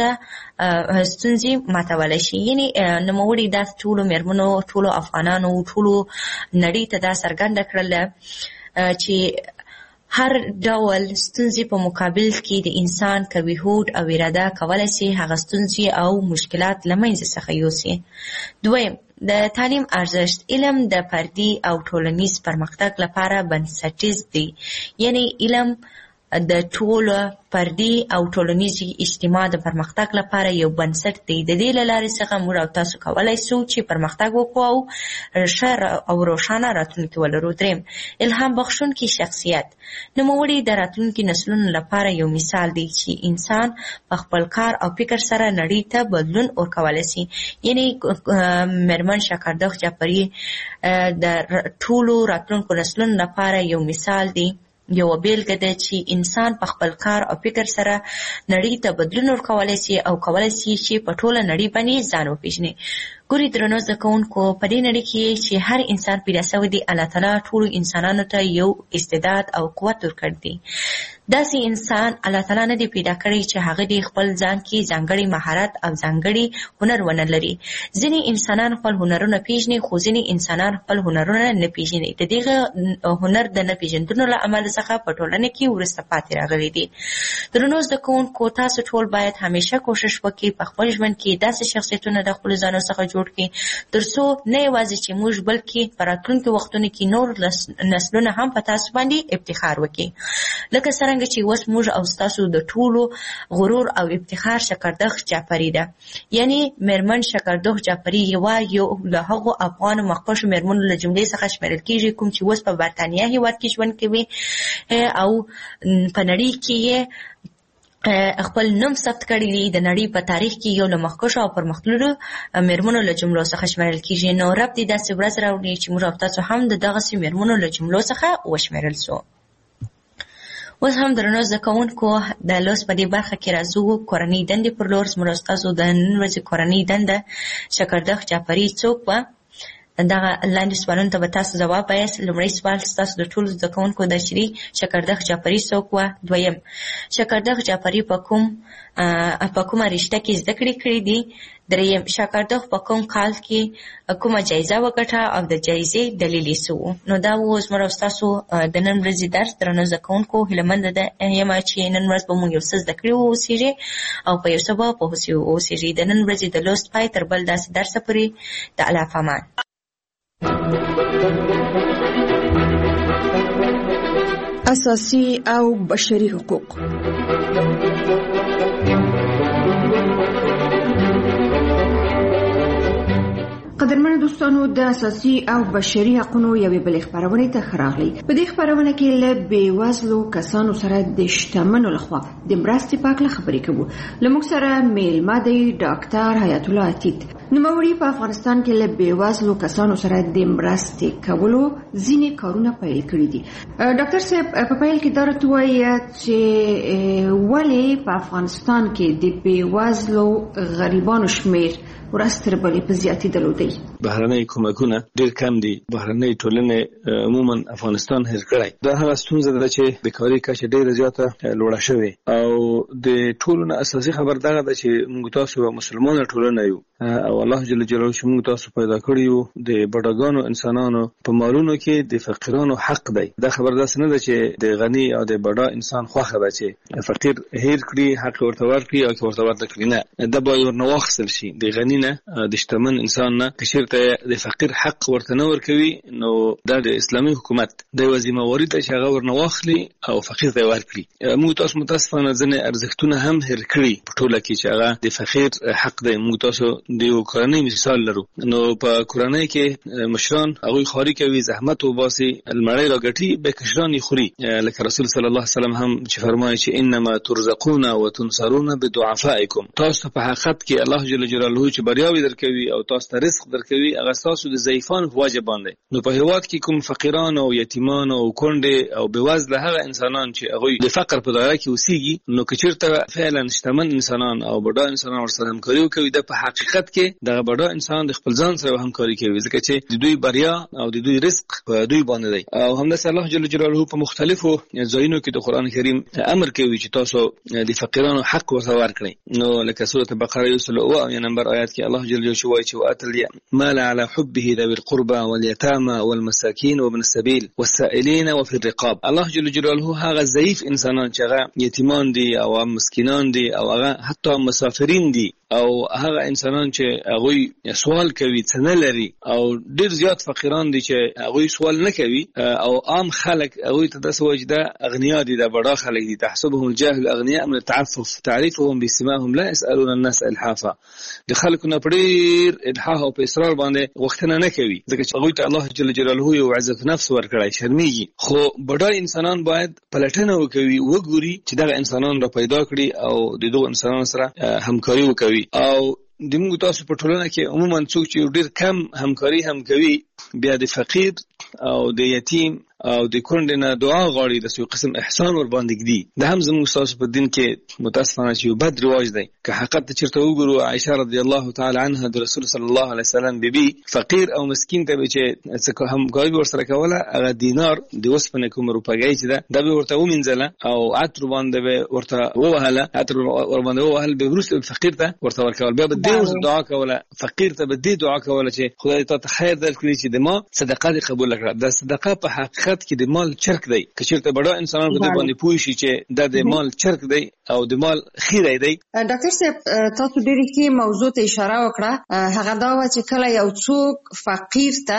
ستونزې ماتولی شي. یعنې نوموړي دا ټولو مېرمنو، ټولو افغانانو، ټولو نړۍ ته دا څرګنده کړله چې هر ډول ستونزې په مقابل کې د انسان قوي هوډ او اراده کولی شي هغه ستونزې او مشکلات له منځه څخه یوسي. دویم، د تعلیم ارزښت. علم د فردي او ټولنیز پرمختګ لپاره بنسټیز دی. یعنې علم د ټولو فردي او ټولنیزي اجتماع د پرمختګ لپاره یو بنسټ دی. د دې له لارې څخه موږ او تاسو کولی شو چې پرمختګ وکړو او ښه او روښانه راتلونکي ولرو. دریم، الهام بخښونکي شخصیت. نوموړي د راتلونکي نسلونو لپاره یو مثال دی چې انسان په خپل کار او فکر سره نړۍ ته بدلون ورکولی شي. یعنې مېرمن شکردخ جعفري د ټولو راتلونکو نسلونو لپاره یو مثال دی، یو بیلګه ده چې انسان په خپل کار او فکر سره نړۍ ته بدلون ورکولی شي او کولی شي چې په ټوله نړۍ باندې ځان وپېژني. ګورې درنو زده کوونکو، په دې نړۍ کې چې هر انسان پیدا شوی دی، الله تعالی ټولو انسانانو ته یو استعداد او قوت ورکړی دی. داسې انسان الله تعالی نه دی پیدا کړی چې هغه د خپل ځان کې ځانګړی مهارت او ځانګړی هنر ونه لري. ځینې انسانان خپل هنرونه پیژني، خو ځینې انسانان خپل هنرونه نه پیژني. د دغه هنر د نه پیژندلو له امله څخه په ټولنه کې وروسته پاتې راغلي دي. درنو زده کوونکو، تاسو ټول باید همیشه کوشش وکړئ په خپل ژوند کې داسې شخصیتونه د خپلو ځانو څخه جوړ کړئ ترڅو نه یوازې چې موږ بلکې په راتلونکي وختونو کې نور نسلونه هم په تاسو باندې افتخار وکړي. لکه څرنګه چې اوس موږ او ستاسو د ټولو غرور او افتخار شکردخ جعفري ده. یعنې مېرمن شکردخ جعفري یو له هغو افغانو مخکښو مېرمنو له جملې څخه شمیرل کېږي کوم چې اوس په برطانیه هېواد کې ژوند کوي او په نړۍ کې یې خپل نوم ثبت کړی دی. د نړۍ په تاریخ کې یو له مخکښو او پرمختللو مېرمنو له جملو څخه شمیرل کېږي. نو رب دې داسې ورځ راوړي چې موږ او تاسو هم د دغسې مېرمنو له جملو څخه وشمیرل سو. اوس هم درنو زده کوونکو، د لوست په دې برخه کې راځو کورنۍ دندې پر لور. زموږ او ستاسو د نن ورځې کورنۍ دنده شکردخ جعفري څوک وه؟ دغه لاندې سوالونو ته به تاسو ځواب وایاست. لومړی سوال ستاسو د ټولو زده کوونکو ده چې شکردخ جعفري څوک وه. دویم، شکردخ جعفري په کومه رشته کې زده کړې کړې دي. دریم، شکردخ په کوم کال کې کومه جایزه وګټه او د جایزې دلیل یې څه و. نو دا و زموږ او ستاسو د نن ورځې درس. درنو زده کوونکو، هیلهمنده یم چې نن ورځ به موږ یو څه زده کړي واوسېږئ او په یو څه به پوه واوسېږئ. د نن ورځې د لوست پای تر بل داسې درسه پورې د الله په امان. اساسي او بشري حقوق. قدرمن دوستانو، د اساسي او بشري حقوقو یوې بلې خپرونې ته ښه راغلئ. په دې خپرونه کې له بېوزلو کسانو سره د شتمنو لخوا د مرستې په هکله خبرې کوو. له موږ سره میلمه دی ډاکټر حیات الله عتیق. نوموړي په افغانستان کې له بېوزلو کسانو سره د مرستې کولو ځینې کارونه پیل کړي دي. ډاکټر صاحب، په پیل کې دا راته ووایه چې ولې په افغانستان کې د بېوزلو غریبانو شمېر ورځ تر بلې په زیاتېدلو دی. بهرنۍ کومکونه ډېر کم دي. بهرنۍ ټولنې عموما افغانستان هېر کړی. دا هغه ستونزه ده چې د کاري کچه ډېره زیاته لوړه شوې او د ټولو نه اساسي خبر دغه ده چې موږ تاسو یوه مسلمانه ټولنه یو او الله جل جلاله چې موږ تاسو پیدا کړي یو د بډاګانو انسانانو په مالونو کې د فقیرانو حق دی. دا خبر داسې نه ده چې د غني او د بډا انسان خوښه ده چې فقیر هېر کړي، حق ورته ورکړي او که ورته ورته کړي. نه، دا باید ورنه واخیستل شي. د غني نه، د شتمن انسان نه که چېرته ورته د فقیر حق ورته نه ورکوي نو دا د اسلامي حکومت د وظیفه ته چې هغه ورنواخلي او فقیر ته ورکړي. موږ تاسو متاسفانه ځنې ارزښتونه هم هېر کړي په ټوله کې چې هغه د فقیر حق دی. موږ تاسو د یو کورنۍ مثال لرو، نو په کورنۍ کې مشران هغوی خواري کوي، زحمت وباسي، المړی راګټي، به کشران یې خوري، لکه رسول صلی الله علیه وسلم هم چې فرمایي چې انما ترزقون وتنصرون بدعفائکم، تاسو په حقیقت کې الله جل جلاله چې بریاوي درکوي او تاسو ته رزق درکوي هغه تاسو د ضعیفانو په وجه باندې. نو په هیواد کې کوم فقیران او یتیمان او کونډې او بېوزله هغه انسانان چې هغوی د فقر په دایره کې اوسېږي، نو که چېرته فعلا شتمن انسانان او بډا انسانان ورسره همکاري وکوي، د په حقیقت کې دغه بډا انسان د خپل ځان سره همکاري کوي، ځکه چې د دوی بریا او د دوی رزق په دوی باندې دی. او همداسې الله جل جلاله په مختلفو ځایونو کې د قرآن کریم امر کوي چې تاسو د فقیرانو حق ورته ورکړئ. نو لکه سورة بقره 107 نمبر آیات کې الله جل جلاله وایي چې وآتوا المال على حبه ذوي القربى واليتامى والمساكين وابن السبيل والسائلين وفي الرقاب. الله جل جلاله هغه ضعیف انسانان چې هغه یتیمان دي او مسکینان دي او هغه حتی مسافرین دي او هغه انسانان چې هغوی سوال کوي څه نه لري او ډیر زیات فقیران دي چې هغوی سوال نه کوي او عام خلک هغوی ته داسې وایي چې دا اغنیا دي، دا بډا خلک دي، تحسبهم الجاهل اغنیاء من التعفف تعرفهم بسماهم لا يسألون الناس الحافا. د خلکو نه ډیر الحاح او په اصرار باندې غوښتنه نه کوي، ځکه چې هغوی ته الله جل جلاله یو عزت نفس ورکړی، شرمیږي. خو بډا انسانان باید پلټنه وکوي، وګوري چې دغه انسانان را پیدا کړي او د دغو انسانانو سره همکاري وکوي. او د موږ تاسو په ټولنه کې عموما څوک چې ډیر کم همکاري هم کوي، بیا د فقیر او د یتیم او د کونډې نه دعا غواړي، د یو قسم احسان ور باندې ږدي. دا هم زموږ تاسو په دین کې متاسفانه چې یو بد رواج دی. که حقیقت چېرته وګورو، عایشه رضی الله تعالی عنها د رسول صلی الله علیه وسلم بیبي فقیر او مسکین ته چې څه همکاري ورسره کوله، هغه دینار د اوسپنې کوم روپۍ چې ده به ورته ومینځله او عطر باندې به ورته ووهله، عطر ور باندې ووهل، به وروسته فقیر ته ورته ورکول، بیا به دې دعا کوله، فقیر ته به دې دعا کوله چې خدای تا ته خیر درکړي چې د ما صدقه دې قبول کړه. دا صدقه په حقیقت کې د مال چرک دی. که چېرته بډا انسانان په دې باندې پوه شي چې دا د مال چرک دی او د مال خیره دی. ډاکټر صاحب تاسو ډېرې ښې موضوع ته اشاره وکړه، هغه دا وه چې کله یو څوک فقیر ته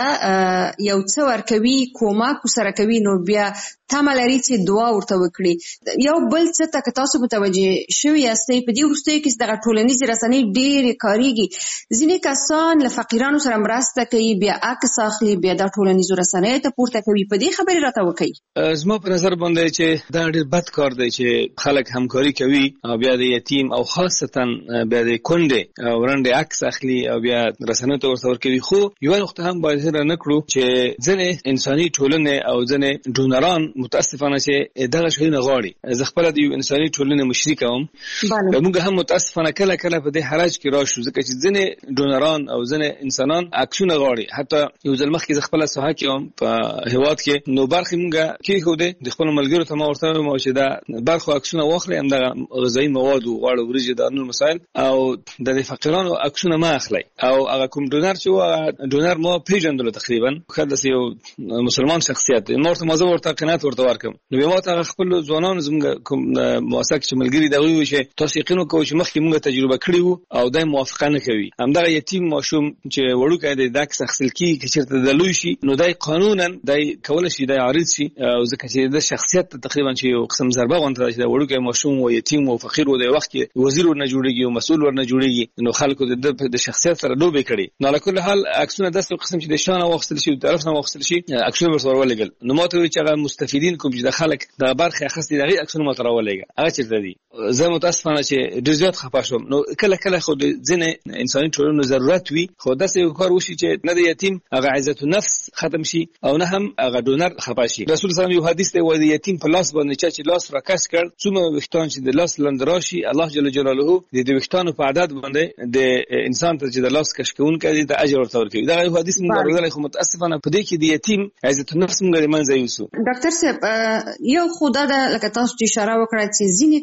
یو څه ورکوي، کومک ورسره کوي، نو بیا تمه لري چې دعا ورته وکړي. یو بل څه ته که تاسو متوجه شوي یاستئ، په دې وروستیو کې دغه ټولنیزې رسنۍ ډېرې کارېږي، ځینې کسان له فقیرانو سره مرسته کوي، بیا عکس اخلي، بیا دا ټولنیزو رسنیو ته پورته کوي. په دې خبرې راته وکړئ. زما په نظر باندې چې دا ډېر بد کار دی چې خلک همکاري کوي او بیا د یتیم او خاصتا بیا د کونډې ورنډې عکس اخلي او بیا رسنیو ته ورته ورکوي. خو یوه نقطه هم باید هېره نه کړو چې ځینې انساني ټولنې او ځینې ډونران متاسفانه چې دغه شیونه غواړي. زه خپله د یو انساني ټولنې مشري کوم، موږ هم متاسفانه کله کله په دې حرج کې راشو، ځکه چې ځینې ډونران او ځینې انسانان عکسونه غواړي. حتی یو ځل مخکې زه خپله ساحه کې وم په هېواد کې، نو برخې موږ کېښودې، د خپلو ملګرو ته ما ورته وویل چې دا برخو عکسونه واخلئ، همدغه غذایي مواد و، غوړ، وریجې، دا نور مسایل، او د فقیرانو عکسونه مه اخلئ. او هغه کوم ډونر چې و، هغه ډونر ما پېژندلو تقریبا، ښه داسې یو مسلمان شخصیت دی. ما ورته قناعت ورته ورکړم. نو بیا ما ته هغه خپلو ځوانانو زموږ کوم موثق چې ملګري دي هغوی وویل چې تاسو یقین وکوئ چې مخکې موږ تجربه کړې وو او دی موافقه نه کوي. همدغه یتیم ماشوم چې وړوکی دی، د عکس اخیستل کېږي، که چېرته د لوی شي نو دی قانونا دی کولی شي دی عارض شي، او ځکه چې د شخصیت ته تقریبا چې یو قسم ضربه غونته ده چې د وړوکی ماشوم و یتیم و فقیر و، د وخت کې وزیر ورنه جوړېږي او مسؤل ورنه جوړېږي، نو خلکو د شخصیت سره لوبې کړي. نو علی کل حال عکسونه داسې قسم چې د شا نه واخیستل شي، د طرف نه واخیستل شي، عکسونه ورسره ولېږل. نو ما ته وویل چې هغه مستفیدین کوم چې د خلک د برخې اخیستې د هغې عکسونه ما ته راولېږه، هغه چېرته دي؟ زه متاسفانه چې ډېر زیات خفه شوم. نو کله کله خو د ځینې انساني ټولنو ضرورت وي، خو داسې یو کار وشي چې نه د یتیم هغه عزت النفس ختم شي او نه هم هغه ډونر خفه شي. رسول صلی الله علیه وسلم یو حدیث دی، وایي د یتیم په لاس باندې چا چې لاس راکش کړ، څومره ویښتان چې د لاس لاندې راشي، الله جل جلاله د دې ویښتانو په عدد باندې د انسان ته چې د لاس کش کوونکی دی د اجر ورته ورکوي. دغه یو حدیث موږ اورېدلی، خو متاسفانه په دې کې د یتیم عزت النفس موږ له منځه یوسو. ډاکټر صاحب، یو خو دا ده لکه تاسو چې اشاره وکړه چې ځینې کسان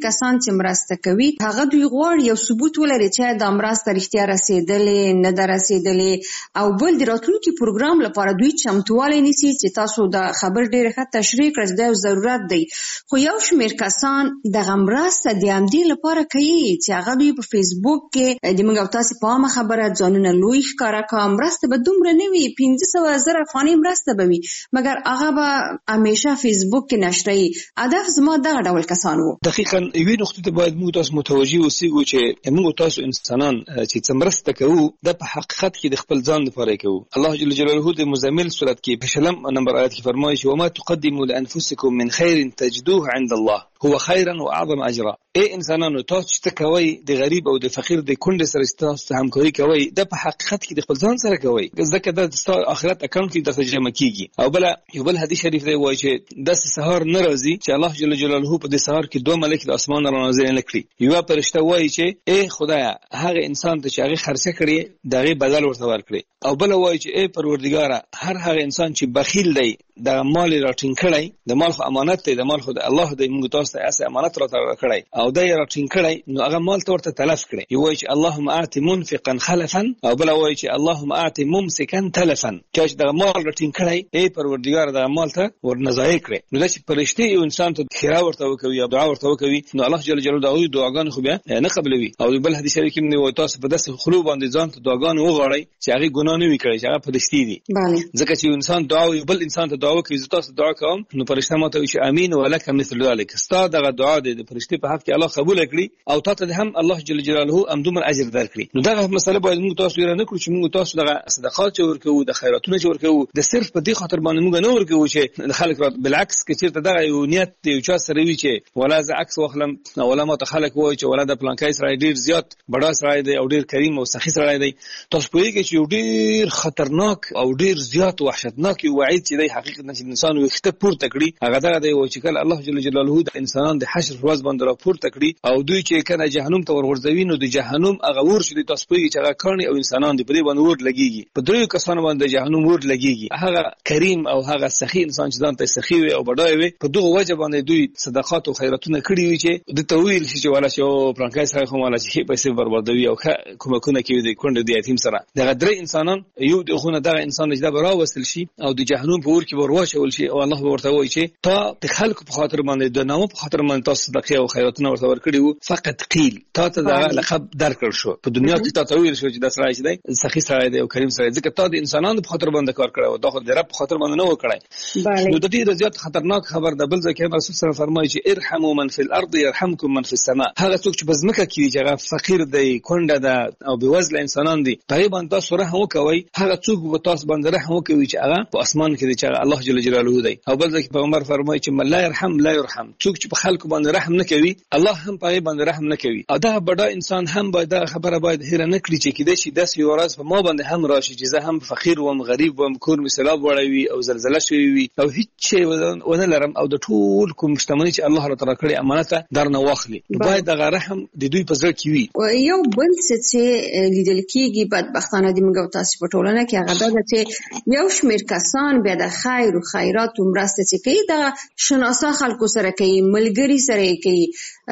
چې مرسته کوي هغه دوی غواړي یو ثبوت ولري چې دا مرسته رښتیا رسیدلې نه ده رسیدلې او بل د راتلونکي پروګرام لپاره دوی چمتووالی نیسي چې تاسو دا خبر ډېر ښه تشریح کړئ دا یو ضرورت دی. خو یو شمېر کسان دغه مرسته د همدې لپاره کوي چې هغه دوی په فیسبوک کې د موږ او تاسې په عامه خبره ځانونه لوی ښکاره کړه مرسته به دومره نه وي 500,000 افغانۍ مرسته به وي مګر هغه به همیشه فیسبوک کې نشروي. هدف زما دغه ډول کسان وو. دقیقاً یوې نقطې ته باید موږ تاسو متوجه اوسېږو چې موږ تاسو انسانان چې څه مرسته کوو د په حقیقت کې د خپل ځان لپاره کوو. الله جل جلاله د مزمل سورت کې په 20 نمبر آیت کې فرمایي چې وما تقدموا لانفسکم من خیر تجدوه عند الله هو خیرا واعظم اجرا. ای انسانانو تاسو چې کوي د غریب او د فقیر د کونډې سره تاسو همکاري کوي د په حقیقت کې د خپل ځان سره کوي ځکه د آخرت اکاونټ کې د ترجمه کیږي. او بل یو بل حدیث شریف دی وایي چې د سحر ناراضي چې الله جل جلاله په دې سحر کې دوه ملائکه د اسمان را نازل نکړي. یو فرشته وایي چې ای خدایا هغه انسان ته چې هغه خرڅ کړي دغه بدل ورته ورکړي. او بل وایي چې ای پروردګار هر هغه انسان چې بخیل دی د مال راټینګ کړي د مال خو امانت دی د مال خو د الله د موږ تاسو ته امانت راته کړی او د راټینګ کړي نو هغه مال ته ورته تلف کړي. یو وایي چې اللهم اعط منفقا خلفا او بل وایي چې اللهم اعط ممسكا تلفا چې د مال راټینګ کړي ای پروردګار د مال ته ورنځای کړي. نو چې فرشتي یو انسان ته خیره ورته وکوي او دعا ورته وکوي نو الله جل جلاله دغه دعاګان خو بیا نه قبلوي. او بل حدیث کې موږ وایي تاسو په داسې خلو باندې ځان ته دعاګان وغواړئ چې هغه ګناه نه وي کړی چې هغه فرشتي دي. ځکه چې انسان دعا وي بل انسان ته دعا کوي تاسو دعا کوم نو فرشته ماته وي چې امين ولک مثل ذلك ستا دغه دعا د فرشتي په حق کې الله قبول کړي او تاسو هم الله جل جلاله امدومر اجر درکړي. نو دغه مسله باید موږ تاسو یې نه کړو چې موږ تاسو دغه صدقات ورکوو د خیراتونو ورکوو د صرف په دې خاطر باندې موږ نه ورکوو چې خلک بالعکس کې چې دغه یو نیت دی چې سره وی چې ولا ز عکس واخلم ولا ما ته خلک وای چې ولا د پلانکای سره ډیر زیات بڑا سره دی او ډیر کریم او سخی سره دی. تاسو په یوه کې چې ډیر خطرناک او ډیر زیات وحشتناک وعید چې دی حقیقت نه انسان وخته پورته کړی هغه دا دی چې کله الله جل جلاله د انسانان د حشر ورځ باندې را پورته کړی او دوی چې کنه جهنم ته ورغورځوي نو د جهنم هغه ور شي تاسو په چې هغه کړنی او انسانان دی په دې باندې ور لګيږي په دریو کسانو باندې جهنم ور لګيږي. هغه کریم او هغه سخی انسان چې ځان ته سخی وي او بډای وي په دغه وجه باندې دوی صدقات او خیراتونه کړی وي چې د تویل شي ولا شو پرانکای سره کوم ولا شي پیسې بربادوي او کومکونه کوي د کونډې د یتیم سره دغه درې انسانان یو دغه دغه انسان چې دا برا وصل شي او د جهنم په ور کې ورواچول شي او الله ورته وایي چې تا د خلکو په خاطر باندې د نامو په خاطر باندې تاسو صدقه او خیراتونه ورته ورکړي وو فقط قیل تا ته دا لقب درکړ شو په دنیا کې تا تویل شو چې دا سړی دی سخی سړی دی او کریم سړی ځکه تا د انسانانو په خاطر باندې کار کړو دا خو د رب په خاطر باندې نه وکړای. نو د دې زیات خطرناک خبر د بل ځکه رسول صلی الله علیه وسلم فرمایي چې ارحموا من فی الارض يرحمكم من فی السماء. هغه څوک چې بزمکه کې چې هغه فقیر دی کونډه ده او بېوزله انسانان دي تقریبا تاسو رحم وکوي هغه څوک به تاسو باندې رحم وکوي چې هغه په اسمان کې دی چې الله جل جلاله دی. او بل ځکه پیغمبر فرمایي چې من لا يرحم لا يرحم څوک چې په خلکو باندې رحم نه کوي الله هم په باندې رحم نه کوي. او دا بډا انسان هم باید دا خبره باید هیر نه کړي چې کله شي داس یو ورځ په ما باندې هم راشي چې زه هم فقیر وم غریب وم کور مسلاب وړوي او زلزلہ شوی وي او هیڅ شی ونه لرم او د ټول کوم مشتمنی چې الله تعالی کړی امانت درنه واخلي باید دغه رحم د دوی په ځای کې وي. یو بل څه لیدل کېږي بدبختانه د موږ تاسو په ټولنه کې هغه دا چې یو شمېر کسان بیا د خیر او خیرات او مرسته چې کوي د شناسا خلکو سره کوي ملګری سره کوي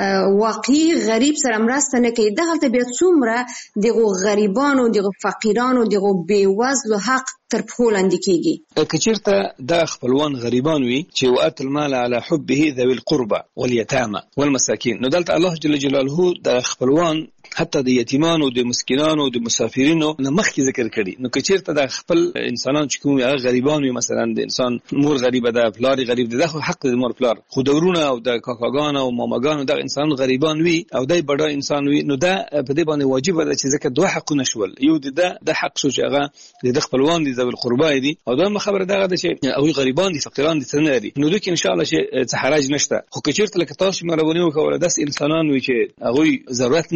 واقعي غریب سره مرسته نه کوي. دغه ته بیا څومره دغه غریبانو دغه فقیرانو دغه بیوزلو حق تر پښو لاندې کېږي. کچیرته د خپلوان غریبان وي چې وات المال على حبه ذوي القربى واليتامى والمساكين نو دلته الله جل جلاله د خپلوان حتی د یتیمانو د مسکینانو د مسافرینو نه مخکې ذکر کړي. نو کچیرته د خپل انسانان چې کوم هغه غریبان وي مثلا د انسان مور غریبه ده پلار غریب ده خو حق د مور پلار خو دورونه او د کاکاګان او ماماګان د انسان غریبان وي او دای بډا انسان وي نو دا په دې باندې واجب ده چې ځکه دوه حقونه شول یو د حق شو چې هغه د خپلوان دي ذوي القربى دي او دا خبره ده چې او غریبان دي فقیران دي څنګه دي نو دوی ان شاء الله چې حرج نشته. خو کچیرته لکه تاسو مروونی وکول داس انسانان وي چې هغه ضرورت نه لري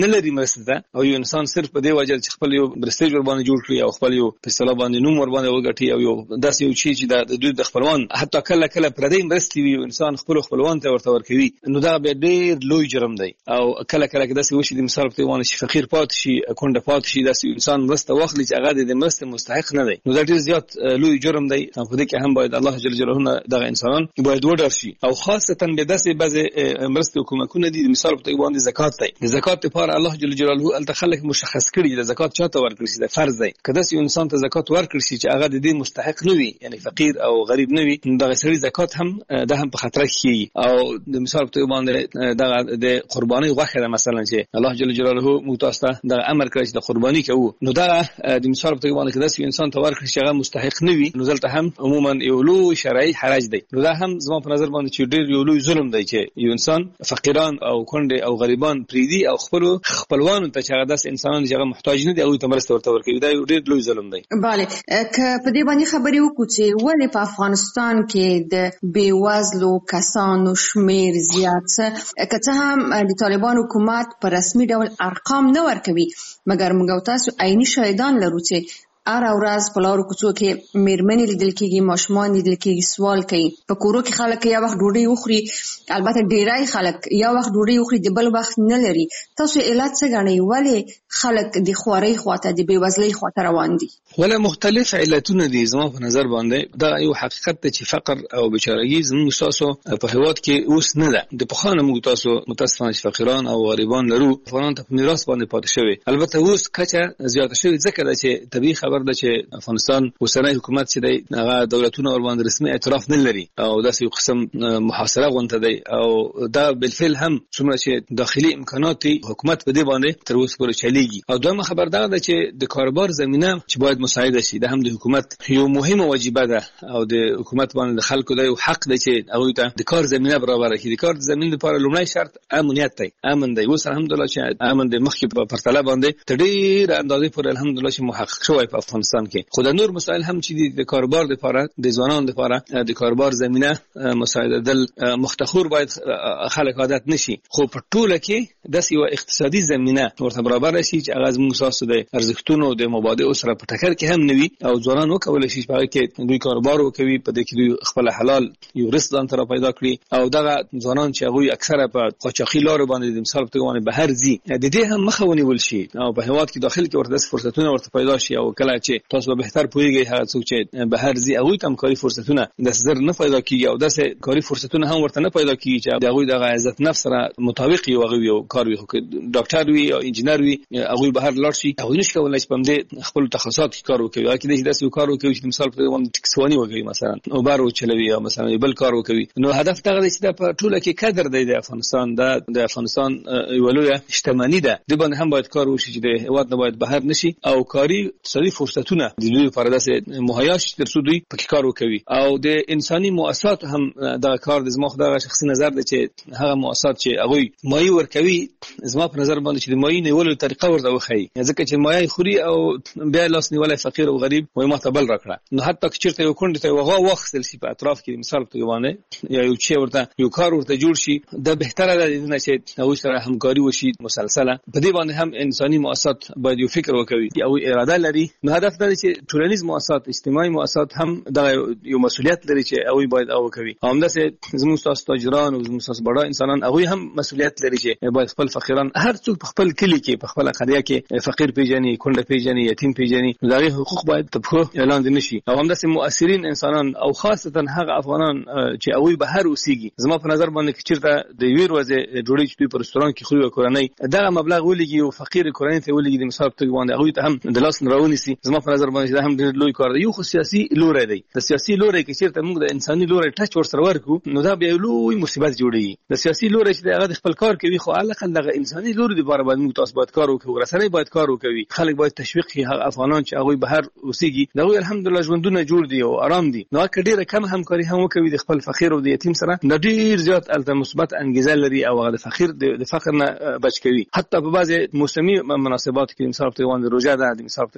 مرسته ده او یو انسان صرف په دې وجه چې خپل یو برستیج ور باندې جوړ کړي او خپل یو په اصطلاح باندې نوم ور باندې وګټي او یو داسې یو شی چې د دوی د خپلوان حتی کله پردی مرستي وي انسان خپلوان ته ورته ورکوي نو دا به ډېر لوی جرم دی او کله داسې وشي د مثال په توګه چې فقیر پات شي کونډه پات شي داسې انسان مرسته واخلي چې هغه د مرسته مستحق نه دی نو دا ډېر زیات لوی جرم دی په دې کې هم باید الله جل جلاله دغه انسانان باید وډار شي او خاصه به داسې بعض مرسته حکومتونه دي مثال په توګه باندې زکات دی د زکات لپاره الله جل جلاله التخلق مشخص کړي د زکات چاته ورکړي چې د فرض دی کله چې انسان ته زکات ورکړي چې هغه د دې مستحق نه وي یعنی فقیر او غریب نه وي دغه سړي زکات هم ده هم په خطر کې او د مثال په توګه باندې دغه د قرباني غوښه مثلا چې الله جل جلاله متاسته د امر کړی چې د قرباني کوو نو دا د مثال په توګه باندې کله چې انسان ته ورکړي چې هغه مستحق نه وي نو دلته هم عموما یو لوی شرعي حرج دی نو دا هم زما په نظر باندې چې ډېر یو لوی ظلم دی چې یو انسان فقیران او کونډه او غریبان پریدي او خپلوانو ته چې هغه داس انسانان چې هغه محتاج نه دي او ته مرسته ورته ورکوي دا یو ډېر لوی ظلم دی bale که په دې باندې خبرې وکړو چې ولې په افغانستان کې د بیوزلو کسانو شمیر زیات که څه هم د طالبان حکومت په رسمي ډول ارقام نه ورکوي مګر موږ تاسو عیني شاهدان لرو چې هر ورځ په لارو کوڅو کې میرمنې لیدل کېږي ماشومان لیدل کېږي سوال کوي په کورو کې خلک یا وخت ډوډۍ وخوري البته ډیری خلک یا وخت ډوډۍ وخوري د بل وخت نه لري تاسو علت څه ګڼئ ولې خلک د خوارۍ خواته د بیوزلۍ خواته روان دي ولا مختلف علتونه دي زما په نظر باندې دا یو حقیقت دی چې فقر او بیچارهګي زموږ تاسو په هیواد کې اوس نه ده د پخوانه موږ تاسو متاسفانه فقیران او غریبان لرو افغانان ته په میراث باندې پاتې شوی البته اوس کچه زیاته شوی ځکه چې طبيعي خبر ده چې افغانستان اوسنۍ حکومت چې دی هغه دولتونه ور باندې رسمي اعتراف نه لري او داسې یو قسم محاصره غونډه دی او دا بالفعل هم څومره چې داخلي امکانات حکومت په دې باندې تر اوسه پورې چلیږي او دویمه خبر ده چې د کاروبار زمينه چې باید مساعده شي دا هم د حکومت یو مهمه واجبه ده او د حکومت باندې د خلکو د یو حق دی چې هغه ته د کار زمينه برابر کړي د کار زمينه لپاره لومړی شرط امنیت دی امن دی اوس الحمدلله چې امن د مخکې په پرتله باندې تدیر اندازې پر الحمدلله چې محقق شوی په افغانستان کې خو د نور مسائل هم چې د کاروبار لپاره د ځوانانو لپاره د کاروبار زمينه مساعده دل مختخور باید خلک عادت نشي خو په ټوله کې د یو اقتصادي زمينه ورته برابر شي چې هغه موږ اساس د ارزښتونو د مبادئ سره په ټکر کې هم نوي او ځوانان وکول شي چې کې دوی کاروبار وکوي په دې کې دوی خپل حلال یو رزق ځان ته پیدا کړي او دغه ځوانان چې هغه اکثره په قاچاقي لارو باندې د مثال په توګه بهر ځي د دې هم مخه ونیول شي او په هیواد کې داخل کې ورته فرصتونه ورته پیدا شي او کله چې تاسو به بهتر پوهیږئ هغه څوک چې بهر ځي هغه تم کاری فرصتونه د زر نه پیدا کیږي او داسې کاری فرصتونه هم ورته نه پیدا کیږي چې دغه د عزت نفس سره مطابق یو هغه یو کار وي ډاکټر وي او انجنیر وي هغه بهر لاړ شي هغه نشي کولای چې په دې خپل تخصصات کار وکړي هغه کې داسې کار وکړي چې مثال په توګه ټکسوانی وکړي مثلا او بارو چلوي او مثلا بل کار وکړي نو هدف دغه دی چې په ټوله کې قدر دی د افغانستان د افغانستان ولوله اجتماعي ده د باندې هم باید کار وشي چې د هیواد نه باید بهر نشي او کاری اقتصادي فرصتونه د دوی لپاره داسې مهیا شي تر څو دوی پکې کار وکړي او د انساني مؤسسات هم د کار د زما خدای شخصي نظر دی چې هغه مؤسسات چې هغه مایي ورکوي زما په نظر باندې چې د مایي نیولو طریقه ورته وخی ځکه چې مایي خوري او بیا لاس نیولای فقیر او غریب وای ما ته بل راکړه نو حتی چې چیرته یو کونډه ته وغه وخت سي په اطراف کې مثال په توګه یا یو چې ورته یو کار ورته جوړ شي د بهتره ده چې نو سره همکاري وشي مسلسله په دې باندې هم انساني مؤسسات باید یو فکر وکړي او اراده لري نو هدف دا دی چې ټولنیز مؤسسات اجتماعي مؤسسات هم د یو مسؤلیت لري چې هغه باید او کوي همداسې زموږ تاسو تاجران او زموږ تاسو بڑا انسانان هغه هم مسؤلیت لري چې باید خپل فقیران هر څوک په خپل کلی کې په خپل قريه کې فقیر پیژني کونډه پیژني یتیم پیژني دغه حقوق باید په اعلان دي نشي او همداسې مؤثرین انسانان او خاصتا هغه افغانان چې هغه بهر اوسېږي زما په نظر باندې چیرته د ویر وځي ډوډۍ چې په رستوران کې خو کورنۍ دغه مبلغ ولګي او فقیر کورنۍ ته ولګي د مثال په باندې هغه ته هم د لاس راونی سي زما په نظر باندې دا هم ډېر لوی کار دی یو خو سیاسي لوري دی د سیاسي لوري کې چیرته موږ د انساني لوري ټچ ور سره ورکو نو دا به لوی مصیبت جوړي د سیاسي لوري چې هغه خپل کار کوي خو الکه دغه انساني لوري لپاره باید موږ تاسو باید کار وکړو رسنۍ باید کار وکړي خلک باید تشویق کړي هغه افغانان چې هغه بهر اوسېږي دغه الحمدلله ژوندونه جوړ دي او آرام دي نو کډیره کم همکاري هم وکوي د خپل فقیر او د یتیم سره د ډیر زیات الته مثبت انګیزه لري او هغه د فقیر د فقر نه بچ کوي حتی په بعضي موسمي مناسبات کې مثال په توګه روزه ده د مثال په توګه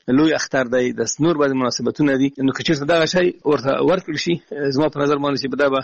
لوی اختر دی د نور بعض مناسبتونه دي نو که چیرته دا شی ورته ورکړي شي زما په نظر باندې چې بدا به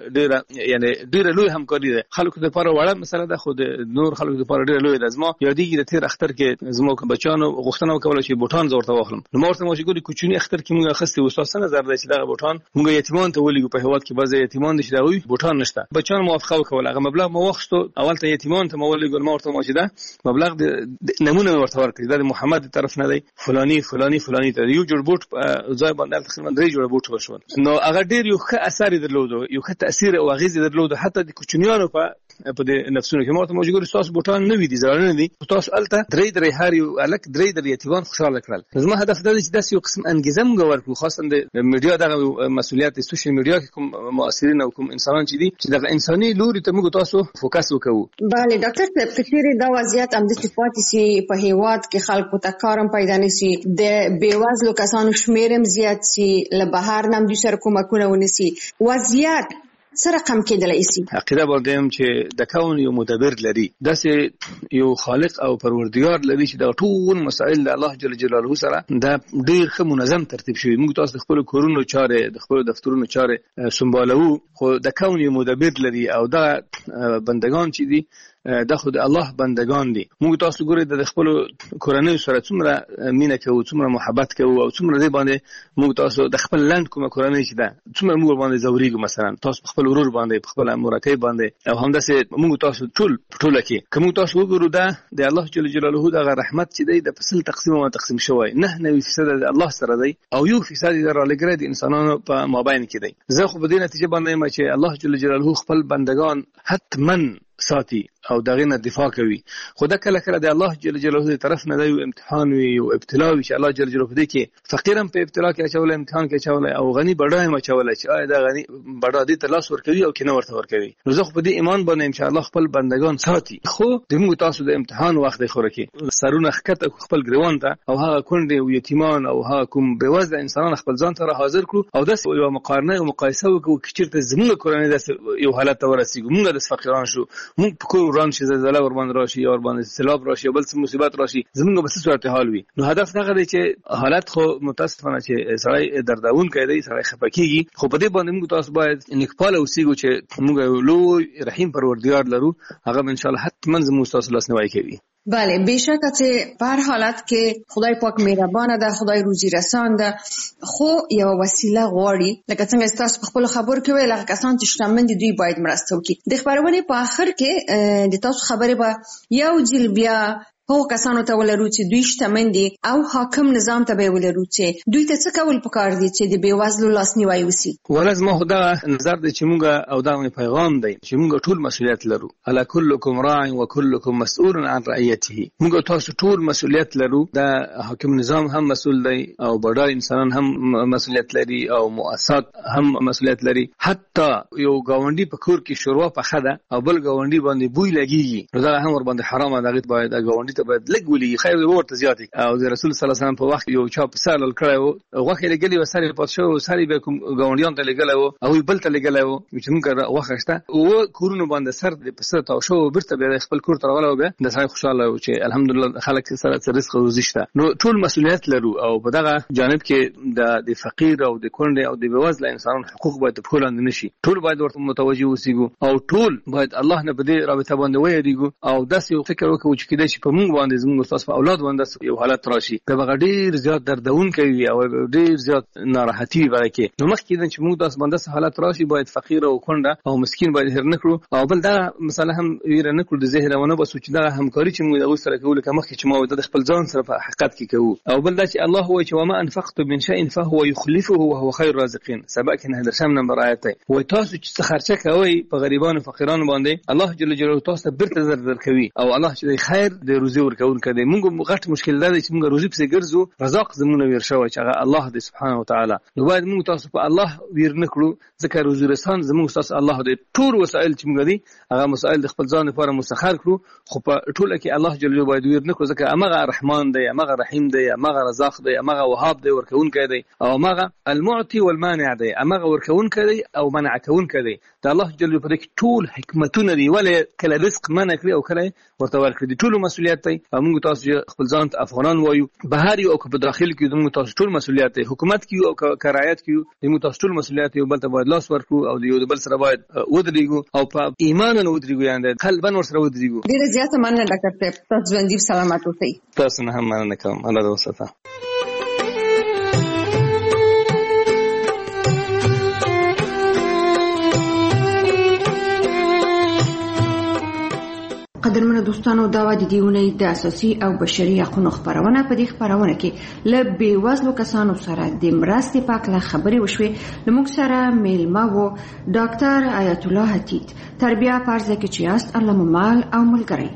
ډیره لوی همکاري ده خلکو لپاره وړه مسله ده خو د نور خلکو لپاره ډیره لوی ده زما یادېږي د تیر اختر کې زما بچانو غوښتنه وکوله چې بوټان زورته واخلم نو ما ورته ماشي ګوري کوچنی اختر کې موږ اخستي وساسه نظر دی چې دا بوټان موږ یتیمان ته ولګو په هواد کې بعضی یتیمان دي چې دا بوټان نشته بچان موافقه وکوله هغه مبلغ ما واخستو اول ته یتیمان ته ولګو ما ورته ماشي دا مبلغ د نمونه ورته ورکړي دا د محمد طرف نه دی فلانی ته یو جوړ بوټ ځای باندې تقریبا 3 جوړ بوټ وشول نو هغه ډیر یو ښه اثر درلود یو ښه تاثیر او غیزه درلود حتی د کوچنیانو په د نفسونو کې ماته موجود تاسو بوټان نه وي دي ځانونه دي تاسو الته درې هر یو الک درې یتیمان خوشاله کړل زما هدف دا چې داسې یو قسم انګیزه موږ ورکو خاصه د میډیا دغه مسؤلیت سوشل میډیا کې کوم مؤثرین او کوم انسانان چې دي چې دغه انساني لوري ته موږ تاسو فوکس وکړو bale ډاکټر صاحب کچېری دا وضعیت هم د صفات سي په هیواد کې خلکو ته کارم پیدا نشي د بیوازلو کسانو شمیرم زیات سي له بهر نم د سر کومکونه ونسي وضعیت سره کم کېدلای شي عقیده باندې چې د کون یو مدبر لري داسې یو خالق او پروردگار لري چې د ټول مسائل د الله جل جلاله سره د ډیر ښه منظم ترتیب شوی موږ تاسو خپل کورونو چارې د خپل دفترونو چارې سمبالو خو د کون یو مدبر لري او د بندگان چې دي دا خو د الله بندگان دي موږ تاسو ګورئ د خپل کورنۍ سره څومره مینه کوو څومره محبت کوو او څومره دې باندې موږ تاسو د خپل لند کومه کورنۍ چې ده څومره موږ باندې زوريګو مثلا تاسو خپل ورور باندې خپل مرکه باندې او همداسې موږ تاسو ټول کې کوم تاسو وګورو دا د الله جل جلاله د رحمت چې دی د فصل تقسیم او تقسیم شوی 9% د الله سره دی او 1% د رالګره د انسانانو په مابین کې دی زه خو په دې نتیجه باندې ما چې الله جل جلاله خپل بندگان حتما ساتي او دغه نه دفاع کوي خو دا کله د الله جل جلاله دی طرف نه دی امتحان وي او ابتلا وي چې الله جل جلاله دې کې فقیرم په ابتلا کې اچول امتحان کې اچول او غني بډای ما اچول چې آیا دا غني بډا دې تلاش ور کوي او کنه ورته ور کوي نو زه خو په دې ایمان باندې ان شاء الله خپل بندگان ساتي خو د موږ تاسو د امتحان وخت دی خوره کې سرونه خکته خپل ګریوان ته او هغه کونډې او یتیمان او هغه کوم بېوزله انسانان خپل ځان ته حاضر کړو او داس یو مقارنه او مقایسه وکړو چې چیرته زموږ کورنۍ داس یو حالت ته ورسیږو موږ د فقیران شو موږ په کور وران شي زلزلہ ور باندې راشي یا ور باندې سیلاب راشي بل څه مصیبت راشي زمونږ به څه صورت حال وي نو هدف دا دی چې حالت خو متاسفانه چې سړی دردون کوي سړی خپکیږي خو په دې باندې موږ تاسو باید نکپاله اوسېږو چې موږ لوی رحیم پروردگار لرو هغه ان شاء الله حتما زموږ تاسو لاس نیوي کوي بله بېشکه چې په هر حالت کې خدای پاک مهربانه ده خدای روزي رسان ده خو یو وسیله غواړي لکه څنګه تاسو په خپل خبر کې ویل هغه کسان چې شتمن دي دوی باید مرسته وکړي د خبرونه په اخر کې د تاسو خبره به یو ځل بیا هو کسانو ته ولرو چې دوی شتمن دي او حاکم نظام ته به ولرو چې دوی ته څه کول پکار دي چې د بیوازلو لاس نیوی وسی ولازم خدا نظر دي چې موږ او دا پیغام دی چې موږ ټول مسؤلیت لرو الا كلكم راع وكلكم مسؤول عن رعيته موږ تاسو ټول مسؤلیت لرو دا حاکم نظام هم مسؤل دی او بډای انسانان هم مسؤلیت لري او مؤسسات هم مسؤلیت لري حتی یو گاونډي په کور کې شروع په خده او بل گاونډي باندې بوی لګيږي نو دا هم ور باندې حرام ده باید گاونډي ته باید لګولي خیر ورته زیات او د رسول صلی الله علیه وسلم په وخت یو چا په سال کړو غوخه لګلی وسره پاتشو ساري به کوم گاونډیان ته لګلو او بل ته لګلو چې موږ وخښته او کورونو باندې سر د پسته تاو شو برته به خپل کور تر غلو به د سړي خوشاله او چې الحمدلله خلک سره رزق روزي شته نو ټول مسؤلیت لرو او په دغه جانب کې د فقیر او د کونډې او د بېوزله انسانانو حقوق باید په لاندې نشي ټول باید ورته متوجه اوسېږو او ټول باید الله نه بده رابطه باندې ویریږو او داسې فکر وکړو چې کله چې په موږ باندې زموږ تاسو په اولاد باندې یو حالت راشي دا به ډیر زیات دردون کوي او ډیر زیات ناراحتي وي کې نو مخکې چې موږ تاسو باندې حالت راشي باید فقیر او کونډه او مسکین باید هر نکړو او بل دا مثلا هم ویره نکړو د ذهنونه بس چې دا همکاري چې موږ د سره کوو لکه مخکې چې ما د خپل ځان سره په حقیقت کې کوو او بل دا چې الله هو چې وما انفقت من شيء فهو يخلفه وهو خير الرازقين سبق نه در شم نمبر آیت وي تاسو چې خرچه کوي په غریبانو فقیرانو باندې الله جل جلاله تاسو برته زر کوي او الله چې خیر د روزي ورکون کړي موږ غټ مشکل ده چې موږ روزي په ګرځو رزاق زمونه ویر شوی چې هغه الله دې سبحانه وتعالى نو باید موږ تاسو په الله ویر نکړو ځکه روزي رسان زموږ تاسو الله دې ټول وسایل چې موږ دي هغه مسائل د خپل ځان لپاره مسخر کړو خو په ټوله کې الله جل جلاله باید ویر نکړو ځکه هغه رحمان دی هغه رحیم دی هغه رزاق دی هغه وهاب دی ورکون کړي او هغه المعطي والمانع دی هغه ورکون کړي او منع کون کړي دا الله جل جلاله په ټول حکمتونه دی ولې کله رزق منع کړی او کله ورته ورکړي ټول مسؤلیت مسؤلیت دی. موږ تاسو خپل ځان ته افغانان وایو، بهر یو او په داخل کې موږ تاسو ټول مسؤلیت دی. حکومت کې او کرایت کې موږ تاسو ټول مسؤلیت یو بل ته باید لاس ورکړو او یو بل سره باید ودرېږو او په ایمان نه ودرېږو، یعنی قلبا ورسره ودرېږو. ډیره زیاته مننه ډاکټر صاحب، تاسو ژوندۍ سلامت اوسئ. تاسو نه هم مننه کوم. الله دې وساته. قدرمنو دوستانو، دا و د دې اونۍ د اساسي او بشري حقوقو خبرونه. په دې خبرونه کې له بیوزلو کسانو سره د مرستې په اړه خبرې وشوې. موږ سره میلمه وو ډاکټر آیت الله حتیت، تربیه پارزه کې چې است الله مال او ملګری.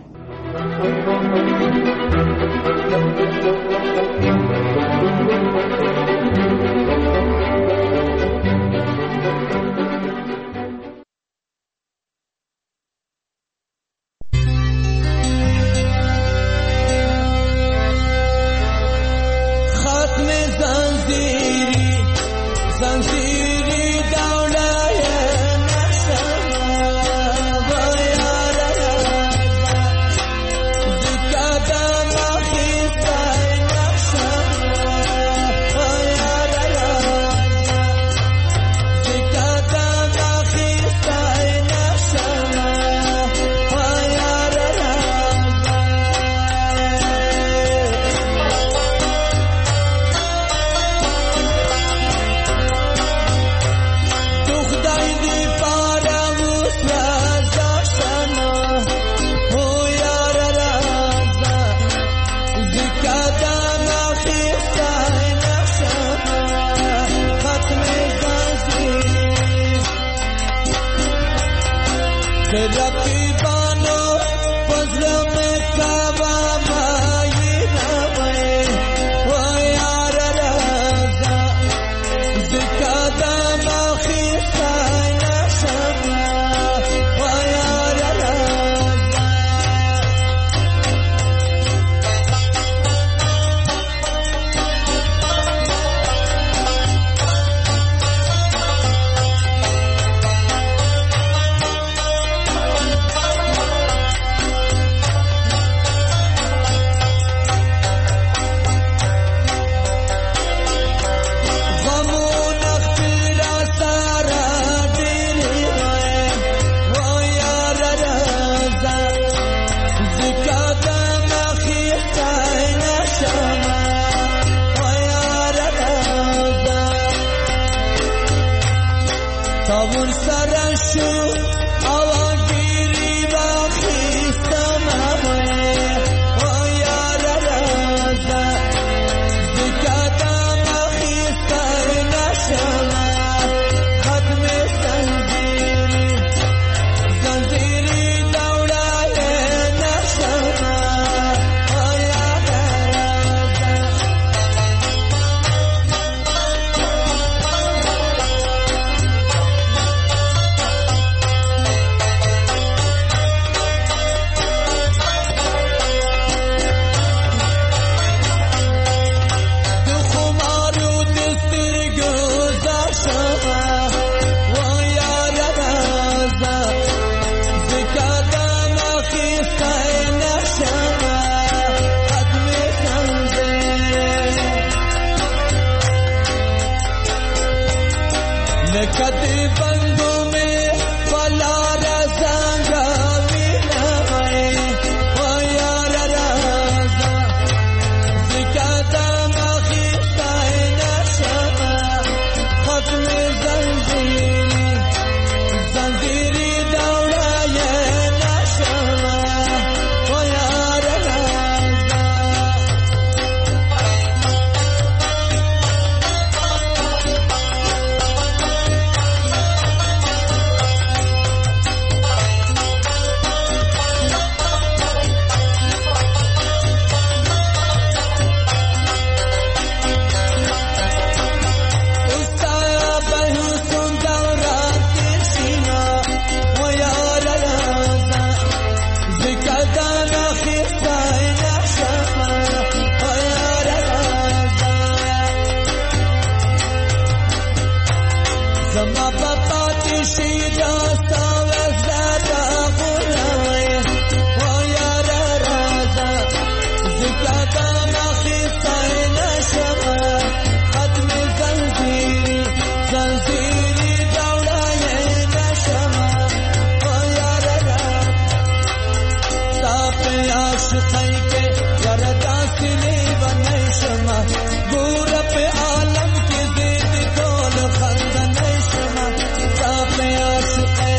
عاشقای کې وردا سلی ونای شما ګور په عالم کې دې ټول خندنای شما تا په عاشقای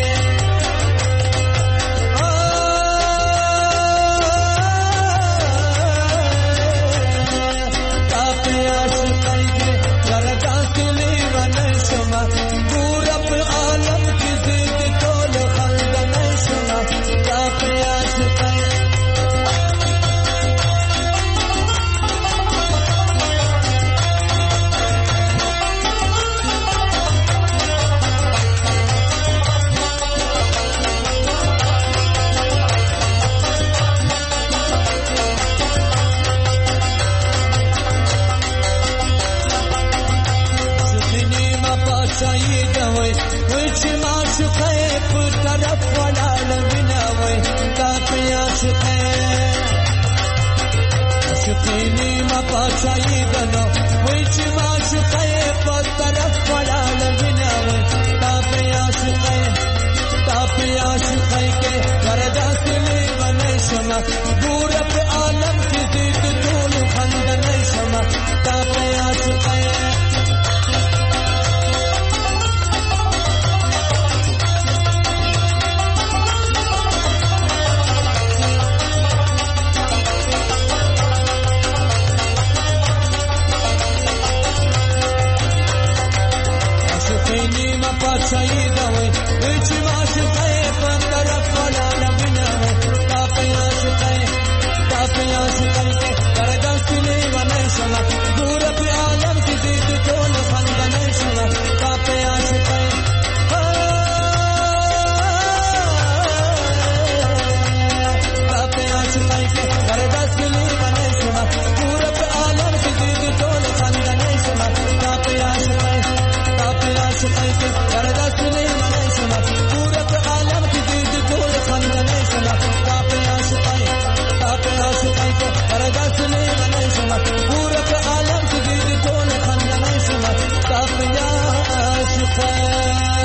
شقینی ما پاچایی دنو وی چی ما شقای پا طرف پڑا لبنا وی تا پی عاشقای که وردا سلی ونی شما گور پی عالم کی زید طول خندنی شما تا پی عاشقای پاچایی دوی وی چی عاشقای په طرف ولا لبنا تا په عاشقای کې وردا سلی ونی شما ګور په عالم کې دې ټول خندنی شما تا په عاشقای کې وردا سلی ونی شما ګور په عالم کې دې ټول خندنی شما تا په عاشقای که وردا سلی ونی شما پورا په عالم کې دې ټول خندنی شما تا په عاشقای که وردا سلی ونی شما پورا په عالم کې دې ټول خندنی شما تا په عاشقای